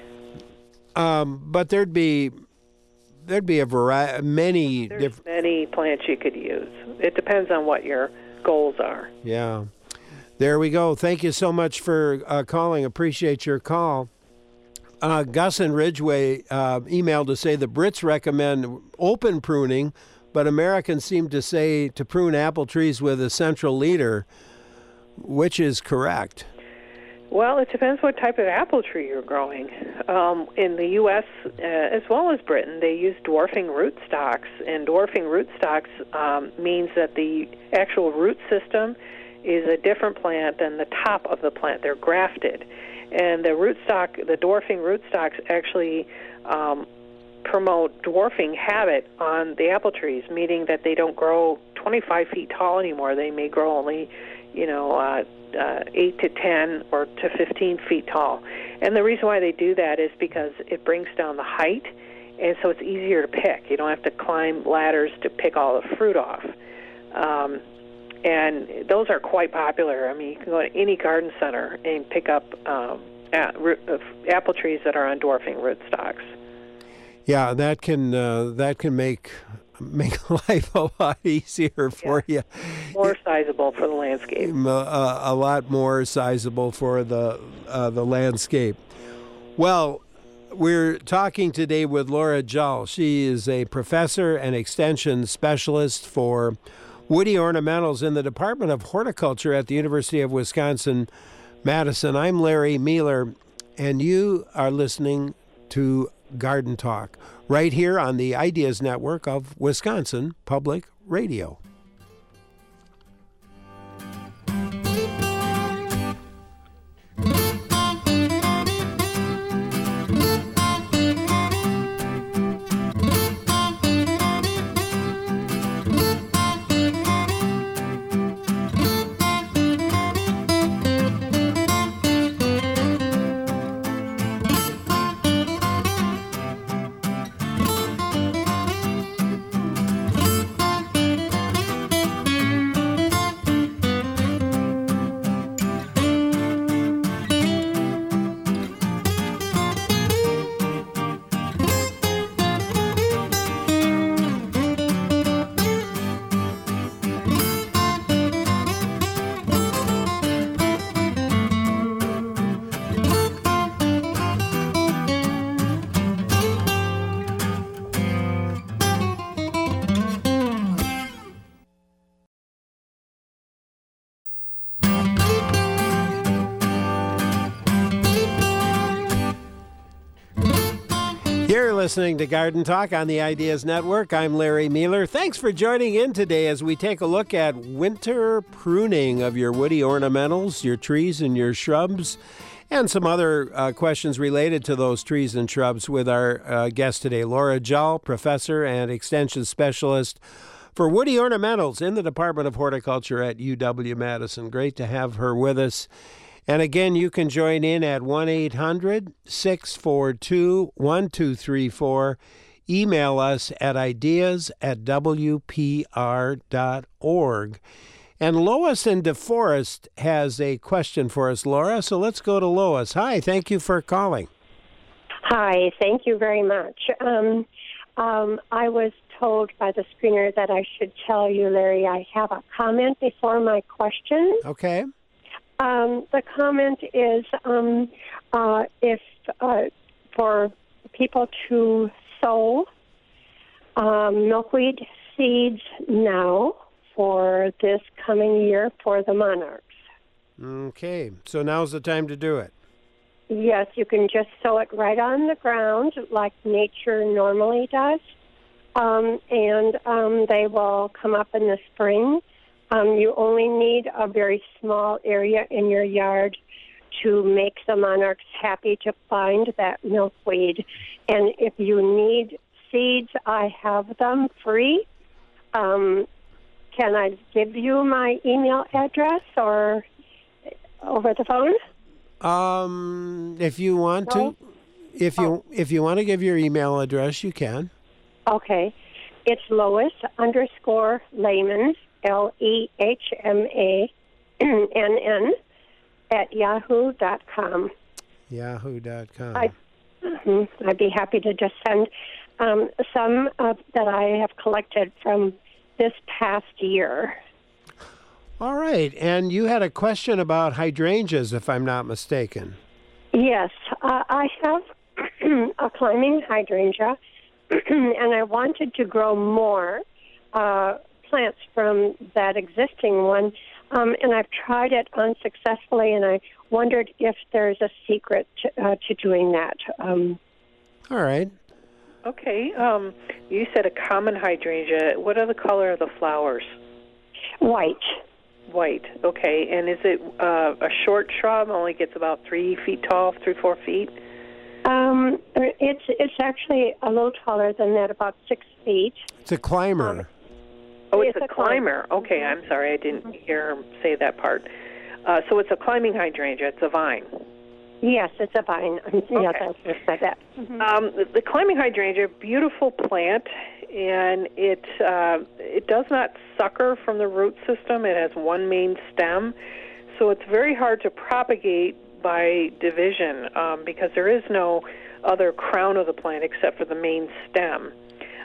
Um, but there'd be there'd be a variety, many There's different. many plants you could use. It depends on what your goals are. Yeah, there we go. Thank you so much for uh, calling. Appreciate your call. Uh, Gus in Ridgeway uh, emailed to say the Brits recommend open pruning, but Americans seem to say to prune apple trees with a central leader. Which is correct? Well, it depends what type of apple tree you're growing. Um, in the U S uh, as well as Britain, they use dwarfing rootstocks, and dwarfing rootstocks um, means that the actual root system is a different plant than the top of the plant. They're grafted. And the rootstock, the dwarfing rootstocks actually um, promote dwarfing habit on the apple trees, meaning that they don't grow twenty-five feet tall anymore. They may grow only, you know, uh, uh, eight to ten or to fifteen feet tall. And the reason why they do that is because it brings down the height, and so it's easier to pick. You don't have to climb ladders to pick all the fruit off. Um, and those are quite popular. I mean, you can go to any garden center and pick up um, a, root, uh, apple trees that are on dwarfing rootstocks. Yeah, that can uh, that can make make life a lot easier for Yeah. you. More sizable for the landscape. A, a lot more sizable for the uh, the landscape. Well, we're talking today with Laura Jull. She is a professor and extension specialist for woody ornamentals in the Department of Horticulture at the University of Wisconsin-Madison. I'm Larry Mueller, and you are listening to Garden Talk right here on the Ideas Network of Wisconsin Public Radio. You're listening to Garden Talk on the Ideas Network. I'm Larry Mueller. Thanks for joining in today as we take a look at winter pruning of your woody ornamentals, your trees and your shrubs, and some other uh, questions related to those trees and shrubs with our uh, guest today, Laura Jull, professor and extension specialist for woody ornamentals in the Department of Horticulture at U W-Madison. Great to have her with us. And again, you can join in at one eight hundred, six four two, one two three four. Email us at ideas at w p r dot org. And Lois in DeForest has a question for us, Laura. So let's go to Lois. Hi, thank you for calling. Hi, thank you very much. Um, um, I was told by the screener that I should tell you, Larry, I have a comment before my question. Okay. Um, the comment is um, uh, if uh, for people to sow um, milkweed seeds now for this coming year for the monarchs. Okay, so now's the time to do it. Yes, you can just sow it right on the ground like nature normally does, um, and um, they will come up in the spring. Um, you only need a very small area in your yard to make the monarchs happy to find that milkweed. And if you need seeds, I have them free. Um, can I give you my email address or over the phone? Um, if you want No? to, if you if you want to give your email address, you can. Okay. It's Lois underscore Lehman, L E H M A N N, at yahoo dot com. yahoo dot com. I, mhm, I'd be happy to just send um, some uh, that I have collected from this past year. All right, and you had a question about hydrangeas, if I'm not mistaken. Yes, uh, I have a climbing hydrangea, and I wanted to grow more uh, plants from that existing one, um, and I've tried it unsuccessfully, and I wondered if there's a secret to, uh, to doing that. Um, All right. Okay. Um, you said a common hydrangea. What are the color of the flowers? White. White. Okay. And is it uh, a short shrub? Only gets about three feet tall, three, four feet? Um, it's it's actually a little taller than that, about six feet. It's a climber. Oh, it's, It's a, a climber. Okay, I'm sorry. I didn't hear her say that part. Uh, so it's a climbing hydrangea. It's a vine. Yes, it's a vine. Yes, I just said that. Um, the, the climbing hydrangea, beautiful plant, and it uh, it does not sucker from the root system. It has one main stem, so it's very hard to propagate by division um, because there is no other crown of the plant except for the main stem.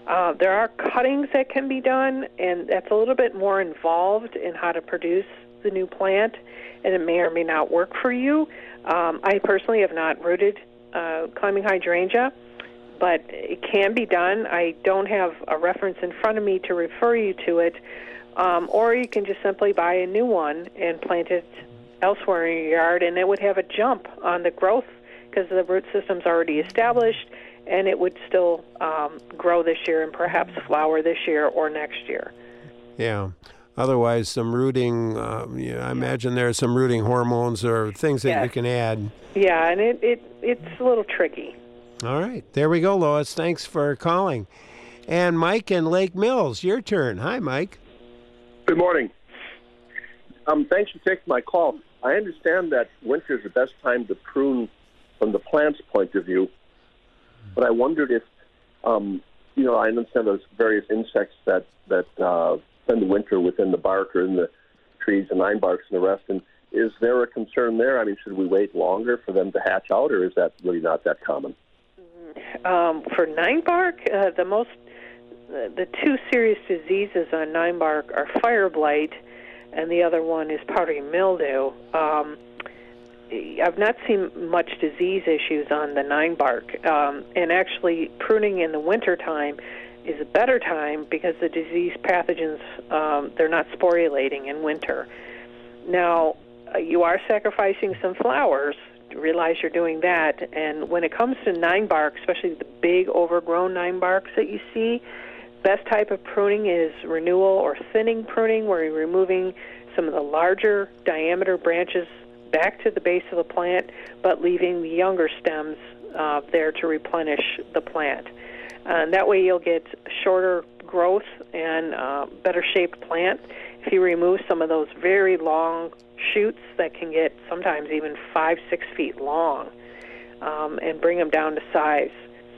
Uh, there are cuttings that can be done, and that's a little bit more involved in how to produce the new plant, and it may or may not work for you. Um, I personally have not rooted uh, climbing hydrangea, but it can be done. I don't have a reference in front of me to refer you to it, um, or you can just simply buy a new one and plant it elsewhere in your yard, and it would have a jump on the growth because the root system's already established, and it would still um, grow this year and perhaps flower this year or next year. Yeah. Otherwise, some rooting, uh, yeah, I imagine there are some rooting hormones or things that Yes. you can add. Yeah, and it, it it's a little tricky. All right. There we go, Lois. Thanks for calling. And Mike in Lake Mills, your turn. Hi, Mike. Good morning. Um, thanks for taking my call. I understand that winter is the best time to prune from the plant's point of view, but I wondered if, um, you know, I understand there's various insects that, that uh, spend the winter within the bark or in the trees, the nine barks and the rest, and is there a concern there? I mean, should we wait longer for them to hatch out, or is that really not that common? Um, for nine bark, uh, the most, uh, the two serious diseases on nine bark are fire blight, and the other one is powdery mildew. Um, I've not seen much disease issues on the nine bark, um, and actually pruning in the wintertime is a better time because the disease pathogens, um, they're not sporulating in winter. Now, uh, you are sacrificing some flowers. Realize you're doing that, and when it comes to nine bark, especially the big overgrown nine barks that you see, best type of pruning is renewal or thinning pruning, where you're removing some of the larger diameter branches back to the base of the plant, but leaving the younger stems uh, there to replenish the plant. And that way you'll get shorter growth and uh, better shaped plant. If you remove some of those very long shoots that can get sometimes even five, six feet long, um, and bring them down to size.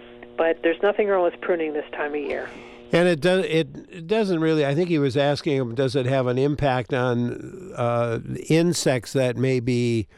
But there's nothing wrong with pruning this time of year. And it does. It, it doesn't really. I think he was asking him, does it have an impact on uh, insects that may be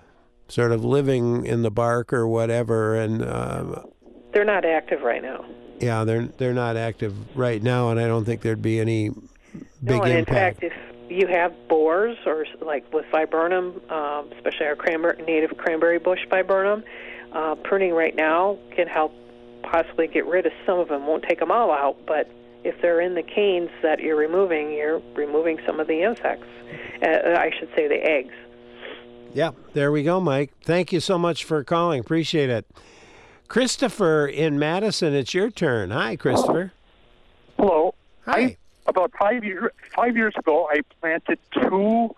sort of living in the bark or whatever? And uh, they're not active right now. Yeah, they're they're not active right now, and I don't think there'd be any big no, and impact. in fact, if you have borers or like with viburnum, um, especially our cranberry, native cranberry bush viburnum, uh, pruning right now can help possibly get rid of some of them. Won't take them all out, but if they're in the canes that you're removing, you're removing some of the insects. Uh, I should say the eggs. Yeah, there we go, Mike. Thank you so much for calling. Appreciate it. Christopher in Madison, it's your turn. Hi, Christopher. Hello. Hi. I, about five years five years ago, I planted two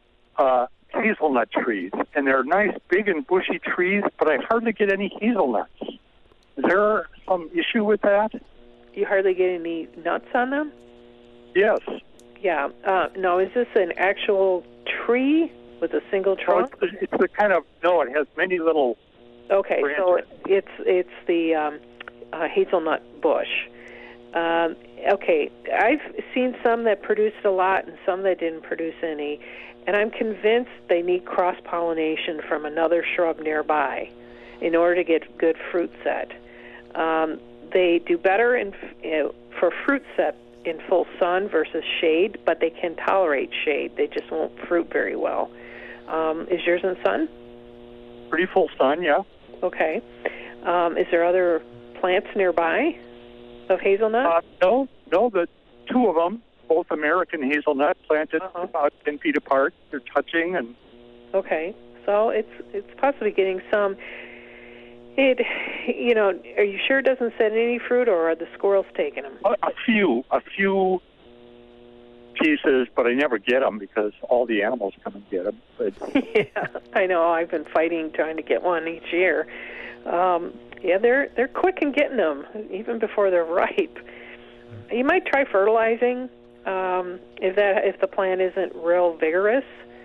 uh, hazelnut trees, and they're nice, big, and bushy trees, but I hardly get any hazelnuts. Is there some issue with that? You hardly get any nuts on them? Yes. Yeah. Uh, no, is this an actual tree with a single trunk? No, it's, it's the kind of, no, it has many little Okay, branches. so it's it's the um, uh, hazelnut bush. Um, okay, I've seen some that produced a lot and some that didn't produce any, and I'm convinced they need cross-pollination from another shrub nearby in order to get good fruit set. Um, they do better in, you know, for fruit set in full sun versus shade, but they can tolerate shade. They just won't fruit very well. Um, is yours in sun? Pretty full sun, yeah. Okay. Um, is there other plants nearby of hazelnut? Uh, no, no, the two of them, both American hazelnut, planted uh-huh. about ten feet apart. They're touching, and okay, so it's it's possibly getting some. It, you know, are you sure it doesn't set any fruit, or are the squirrels taking them? a, a few, a few pieces, but I never get them because all the animals come and get them. But yeah, I know. I've been fighting trying to get one each year. Um, yeah, they're they're quick in getting them, even before they're ripe. You might try fertilizing um, if that if the plant isn't real vigorous,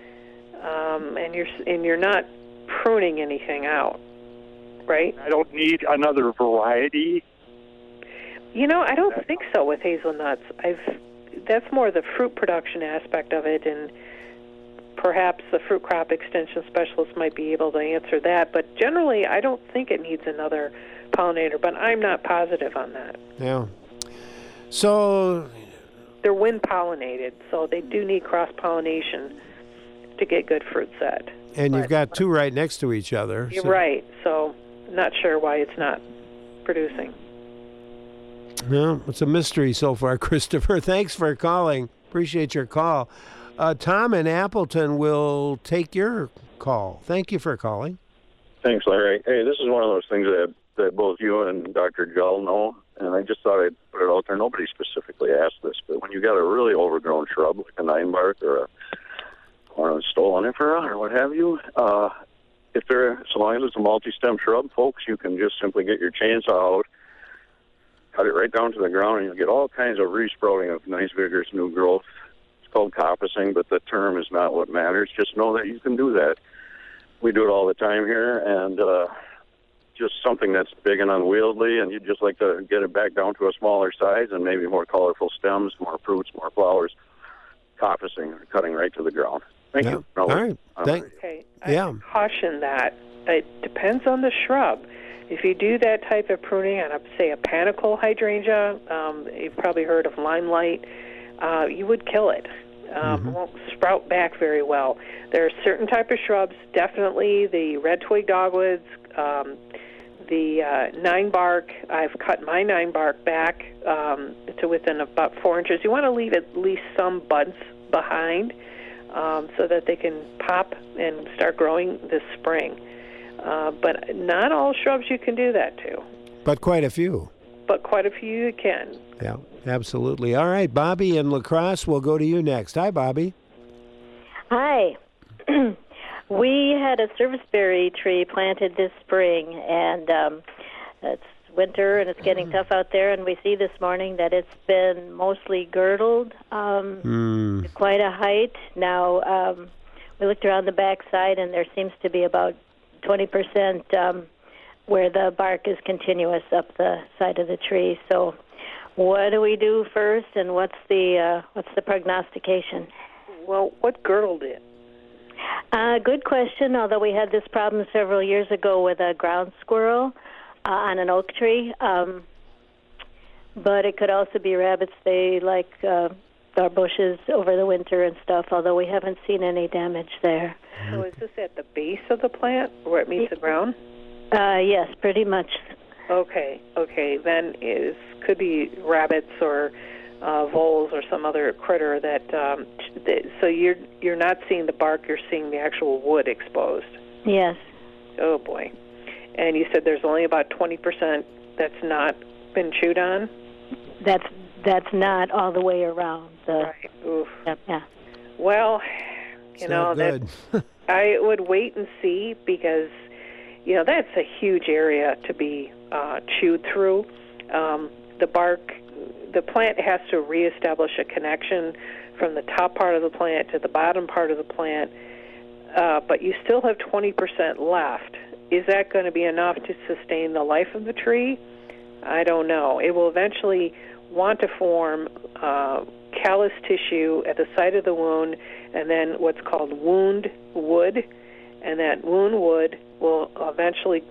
um, and you're and you're not pruning anything out, right? I don't need another variety. You know, I don't think so with hazelnuts. I've that's more the fruit production aspect of it, and perhaps the fruit crop extension specialist might be able to answer that. But generally, I don't think it needs another pollinator, but I'm not positive on that. Yeah. So they're wind pollinated, so they do need cross pollination to get good fruit set. And you've got two right next to each other. You're so- right. So not sure why it's not producing. Well, it's a mystery so far, Christopher. Thanks for calling. Appreciate your call. Uh, Tom in Appleton will take your call. Thank you for calling. Thanks, Larry. Hey, this is one of those things that, that both you and Doctor Gull know, and I just thought I'd put it out there. Nobody specifically asked this, but when you got a really overgrown shrub, like a nine bark or a or a stolonifera or what have you, uh, if they're, so long as it's a multi-stem shrub, folks, you can just simply get your chainsaw out, cut it right down to the ground, and you'll get all kinds of resprouting of nice, vigorous new growth. It's called coppicing, but the term is not what matters. Just know that you can do that. We do it all the time here, and uh, just something that's big and unwieldy, and you'd just like to get it back down to a smaller size and maybe more colorful stems, more fruits, more flowers. Coppicing, cutting right to the ground. Thank Yeah. you. No, All right. I'm Thank- ready. Okay. Yeah. Caution that it depends on the shrub. If you do that type of pruning on, a, say, a panicle hydrangea, um, you've probably heard of limelight, uh, you would kill it. Um, Mm-hmm. It won't sprout back very well. There are certain type of shrubs, definitely the red twig dogwoods, um, the uh, nine bark. I've cut my nine bark back um, to within about four inches. You want to leave at least some buds behind um, so that they can pop and start growing this spring. Uh, but not all shrubs you can do that to, But quite a few. but quite a few you can. Yeah, absolutely. All right, Bobby in La Crosse, we'll go to you next. Hi, Bobby. Hi. We had a serviceberry tree planted this spring, and um, it's winter and it's getting tough out there, and we see this morning that it's been mostly girdled, um, Mm. to quite a height. Now, um, we looked around the backside, and there seems to be about twenty percent um, where the bark is continuous up the side of the tree. So what do we do first, and what's the uh, what's the prognostication? Well, what girdled it? Uh, good question, although we had this problem several years ago with a ground squirrel uh, on an oak tree. Um, but it could also be rabbits. They like uh, our bushes over the winter and stuff, although we haven't seen any damage there. So is this at the base of the plant where it meets the ground? Uh, yes, pretty much. Okay, okay. Then is could be rabbits or uh, voles or some other critter that. Um, that so you're you're not seeing the bark; you're seeing the actual wood exposed. Yes. Oh boy! And you said there's only about twenty percent that's not been chewed on. That's that's not all the way around. The, right. Oof. Yeah. Well, you It's know not that good. I would wait and see because you know that's a huge area to be uh, chewed through. Um, the bark, the plant has to reestablish a connection from the top part of the plant to the bottom part of the plant, uh, but you still have twenty percent left. Is that going to be enough to sustain the life of the tree? I don't know. It will eventually want to form uh, callus tissue at the site of the wound, and then what's called wound wood, and that wound wood will eventually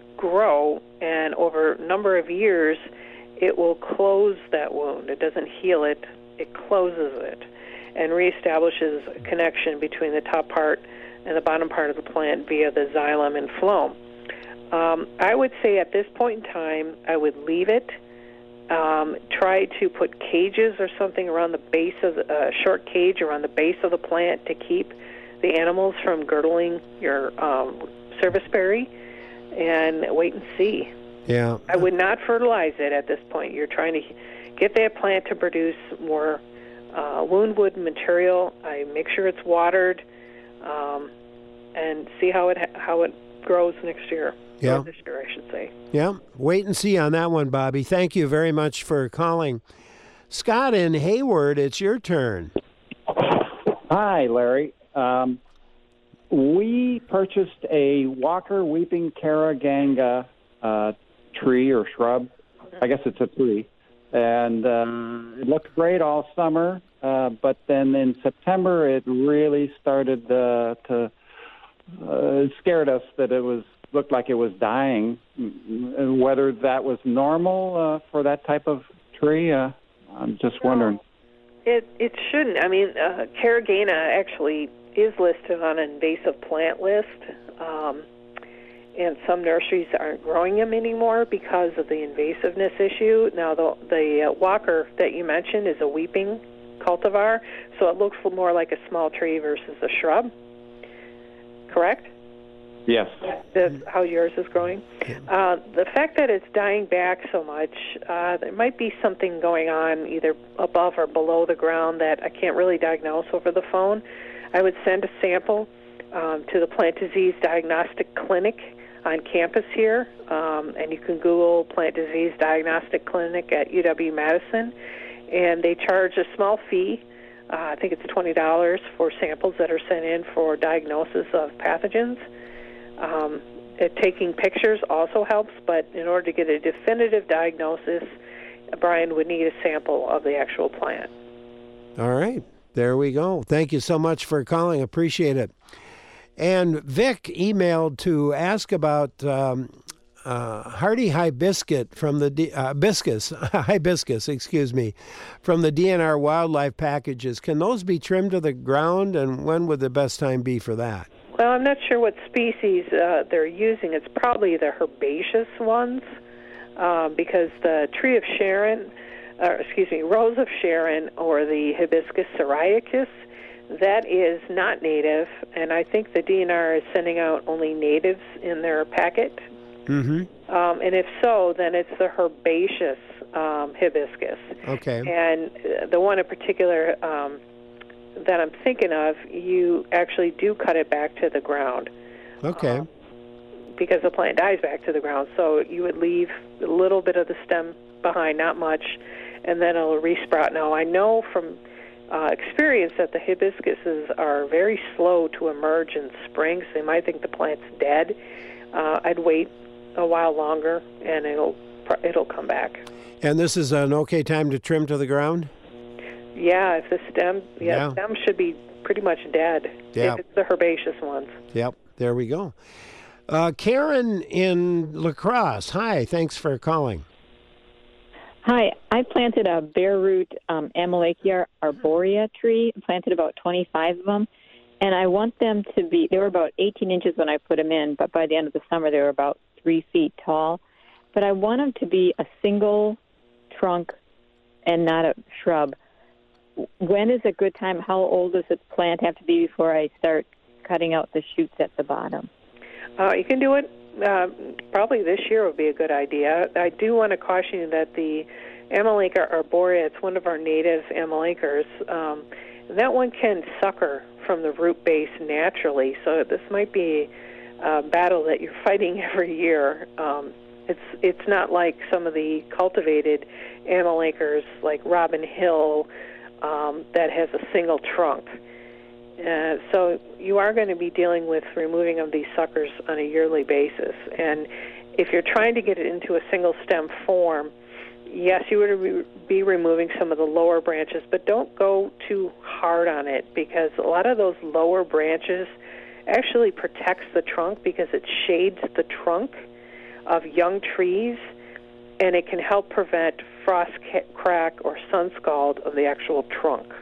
grow, and over a number of years, it will close that wound. It doesn't heal it, it closes it, and reestablishes a connection between the top part and the bottom part of the plant via the xylem and phloem. Um, I would say at this point in time, I would leave it. Um, try to put cages or something around the base of the uh, short cage around the base of the plant to keep the animals from girdling your um, serviceberry, and wait and see. Yeah. I would not fertilize it at this point. You're trying to get that plant to produce more uh, wound wood material. I make sure it's watered, um, and see how it ha- how it grows next year. Yeah. Or this year, I should say. Yeah, wait and see on that one, Bobby. Thank you very much for calling. Scott in Hayward, it's your turn. Hi, Larry. Um, we purchased a Walker Weeping Caraganga uh, tree or shrub. I guess it's a tree. And uh, it looked great all summer, uh, but then in September it really started uh, to uh, it scared us that it was looked like it was dying. Whether that was normal uh, for that type of tree, uh, I'm just wondering. It it shouldn't. I mean, uh, Carragena actually is listed on an invasive plant list, um, and some nurseries aren't growing them anymore because of the invasiveness issue. Now, the the uh, Walker that you mentioned is a weeping cultivar, so it looks more like a small tree versus a shrub. Correct? Yes. That's how yours is growing. Uh, the fact that it's dying back so much, uh, there might be something going on either above or below the ground that I can't really diagnose over the phone. I would send a sample um, to the Plant Disease Diagnostic Clinic on campus here, um, and you can Google Plant Disease Diagnostic Clinic at U W-Madison, and they charge a small fee. Uh, I think it's twenty dollars for samples that are sent in for diagnosis of pathogens. Um, it, taking pictures also helps, but in order to get a definitive diagnosis, Brian would need a sample of the actual plant. All right. There we go. Thank you so much for calling. Appreciate it. And Vic emailed to ask about um, uh, hardy hibiscus from the D, uh, hibiscus, hibiscus, excuse me, from the D N R wildlife packages. Can those be trimmed to the ground, and when would the best time be for that? Well, I'm not sure what species uh, they're using. It's probably the herbaceous ones, uh, because the tree of Sharon, or excuse me, rose of Sharon, or the hibiscus syriacus, that is not native, and I think the D N R is sending out only natives in their packet. Mm-hmm. Um, and if so, then it's the herbaceous um, hibiscus. Okay. And uh, the one in particular um, that I'm thinking of, you actually do cut it back to the ground. Okay. Um, because the plant dies back to the ground. So you would leave a little bit of the stem behind, not much, and then it'll resprout. Now, I know from uh, experience that the hibiscuses are very slow to emerge in spring, so they might think the plant's dead. Uh, I'd wait a while longer, and it'll it'll come back. And this is an okay time to trim to the ground? Yeah, if the stem, yeah, Yeah. stem should be pretty much dead. Yeah. If it's the herbaceous ones. Yep, there we go. Uh, Karen in La Crosse. Hi, thanks for calling. Hi, I planted a bare root um, Amelanchier arborea tree, planted about twenty-five of them, and I want them to be, they were about eighteen inches when I put them in, but by the end of the summer they were about three feet tall. But I want them to be a single trunk and not a shrub. When is a good time? How old does the plant have to be before I start cutting out the shoots at the bottom? Uh, you can do it uh, probably this year would be a good idea. I do want to caution you that the Amelanchier arborea, it's one of our native Amelanchiers. Um, that one can sucker from the root base naturally, so this might be a battle that you're fighting every year. Um, it's it's not like some of the cultivated Amelanchiers like Robin Hill um, that has a single trunk. Uh, so you are going to be dealing with removing of these suckers on a yearly basis. And if you're trying to get it into a single stem form, yes, you would be removing some of the lower branches, but don't go too hard on it, because a lot of those lower branches actually protects the trunk because it shades the trunk of young trees, and it can help prevent frost crack or sun scald of the actual trunk.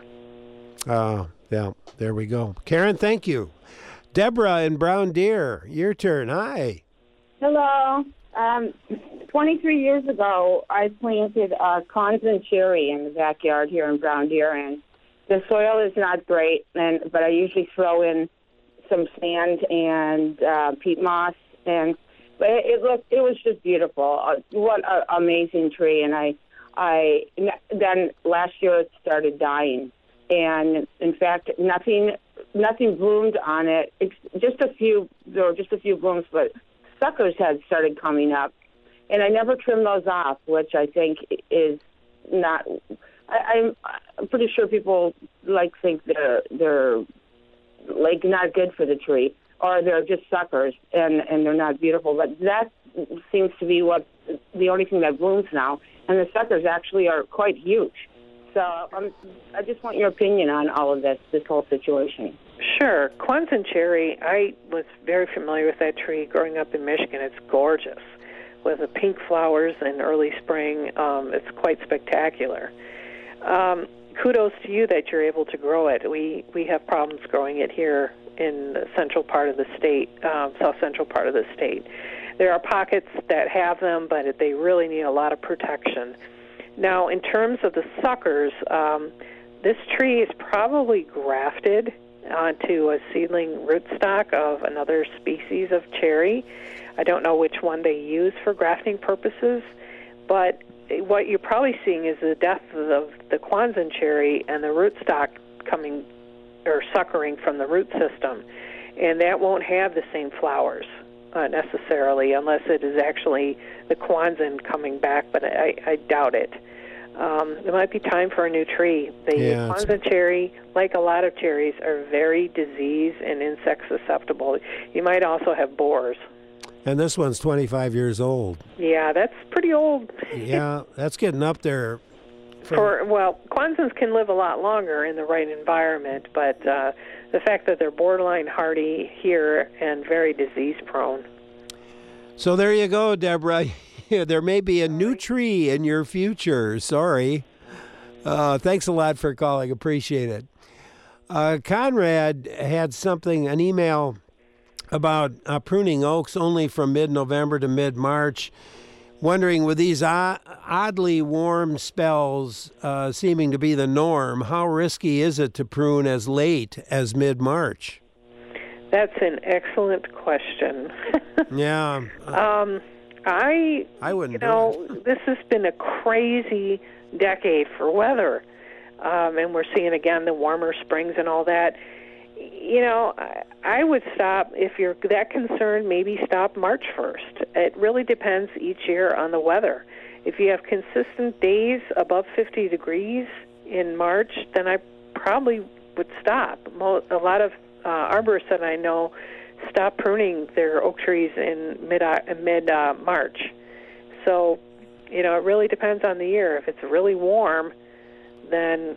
Uh, yeah, there we go. Karen, thank you. Deborah in Brown Deer, your turn. Hi. Hello. Um, twenty-three years ago, I planted uh, Conson cherry in the backyard here in Brown Deer, and the soil is not great, and but I usually throw in some sand and uh, peat moss, and but it, it looked it was just beautiful. Uh, what an amazing tree! And I, I then last year it started dying, and in fact nothing nothing bloomed on it. It's just a few there were just a few blooms, but suckers had started coming up, and I never trimmed those off, which I think is not. I, I'm pretty sure people like think they're they're like not good for the tree, or they're just suckers and and they're not beautiful. But that seems to be what the only thing that blooms now, and the suckers actually are quite huge. So um, I just want your opinion on all of this, this whole situation. Sure. Quonset cherry, I was very familiar with that tree growing up in Michigan. It's gorgeous. With the pink flowers in early spring, um, it's quite spectacular. um, kudos to you that you're able to grow it. We we have problems growing it here in the central part of the state, um, south central part of the state. There are pockets that have them, but they really need a lot of protection. Now, in terms of the suckers, um, this tree is probably grafted onto a seedling rootstock of another species of cherry. I don't know which one they use for grafting purposes, but what you're probably seeing is the death of the Kwanzan cherry and the rootstock coming or suckering from the root system, and that won't have the same flowers uh, necessarily unless it is actually the Kwanzan coming back, but I, I doubt it. Um, it might be time for a new tree. The Yeah, Kwanzan cherry, like a lot of cherries, are very disease and insect susceptible. You might also have borers. And this one's twenty-five years old. Yeah, that's pretty old. Yeah, that's getting up there. For well, Kwanzans can live a lot longer in the right environment, but uh, the fact that they're borderline hardy here and very disease prone. So there you go, Deborah. There may be a new tree in your future. Sorry. Uh, thanks a lot for calling. Appreciate it. Uh, Conrad had something, an email about uh, pruning oaks only from mid-November to mid-March. Wondering, with these odd, oddly warm spells uh, seeming to be the norm, how risky is it to prune as late as mid-March? That's an excellent question. Yeah. um, I, I wouldn't you know, this has been a crazy decade for weather, um, and we're seeing again the warmer springs and all that. You know, I, I would stop, if you're that concerned, maybe stop March first. It really depends each year on the weather. If you have consistent days above fifty degrees in March, then I probably would stop. Mo- a lot of uh, arborists that I know stop pruning their oak trees in mid uh, mid uh, March. So, you know, it really depends on the year. If it's really warm, then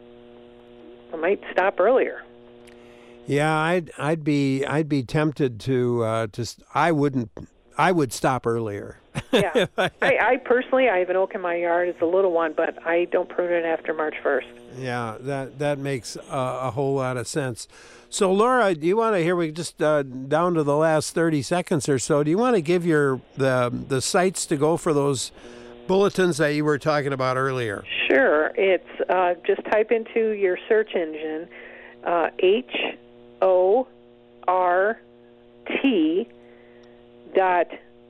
I might stop earlier. Yeah, I'd I'd be I'd be tempted to uh, to I wouldn't I would stop earlier. Yeah, I, I personally I have an oak in my yard. It's a little one, but I don't prune it after March first. Yeah, that that makes uh, a whole lot of sense. So, Laura, do you want to hear? We just uh, down to the last thirty seconds or so. Do you want to give your the the sites to go for those bulletins that you were talking about earlier? Sure. It's uh, just type into your search engine uh, H O R T dot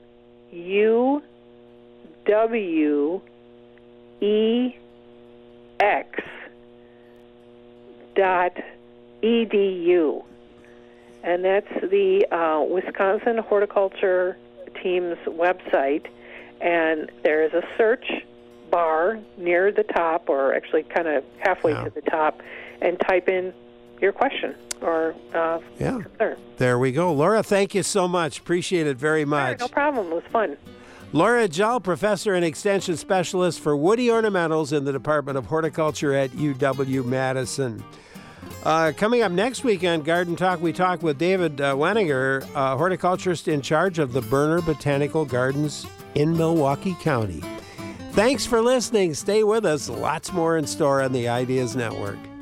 U W E X dot E D U, and that's the uh, Wisconsin Horticulture Team's website, and there is a search bar near the top, or actually kind of halfway Yeah. to the top, and type in your question or uh, Yeah. concern. There we go. Laura, thank you so much. Appreciate it very much. No problem. It was fun. Laura Jell, Professor and Extension Specialist for Woody Ornamentals in the Department of Horticulture at U W-Madison. Uh, coming up next week on Garden Talk, we talk with David uh, Weniger, uh, horticulturist in charge of the Berner Botanical Gardens in Milwaukee County. Thanks for listening. Stay with us. Lots more in store on the Ideas Network.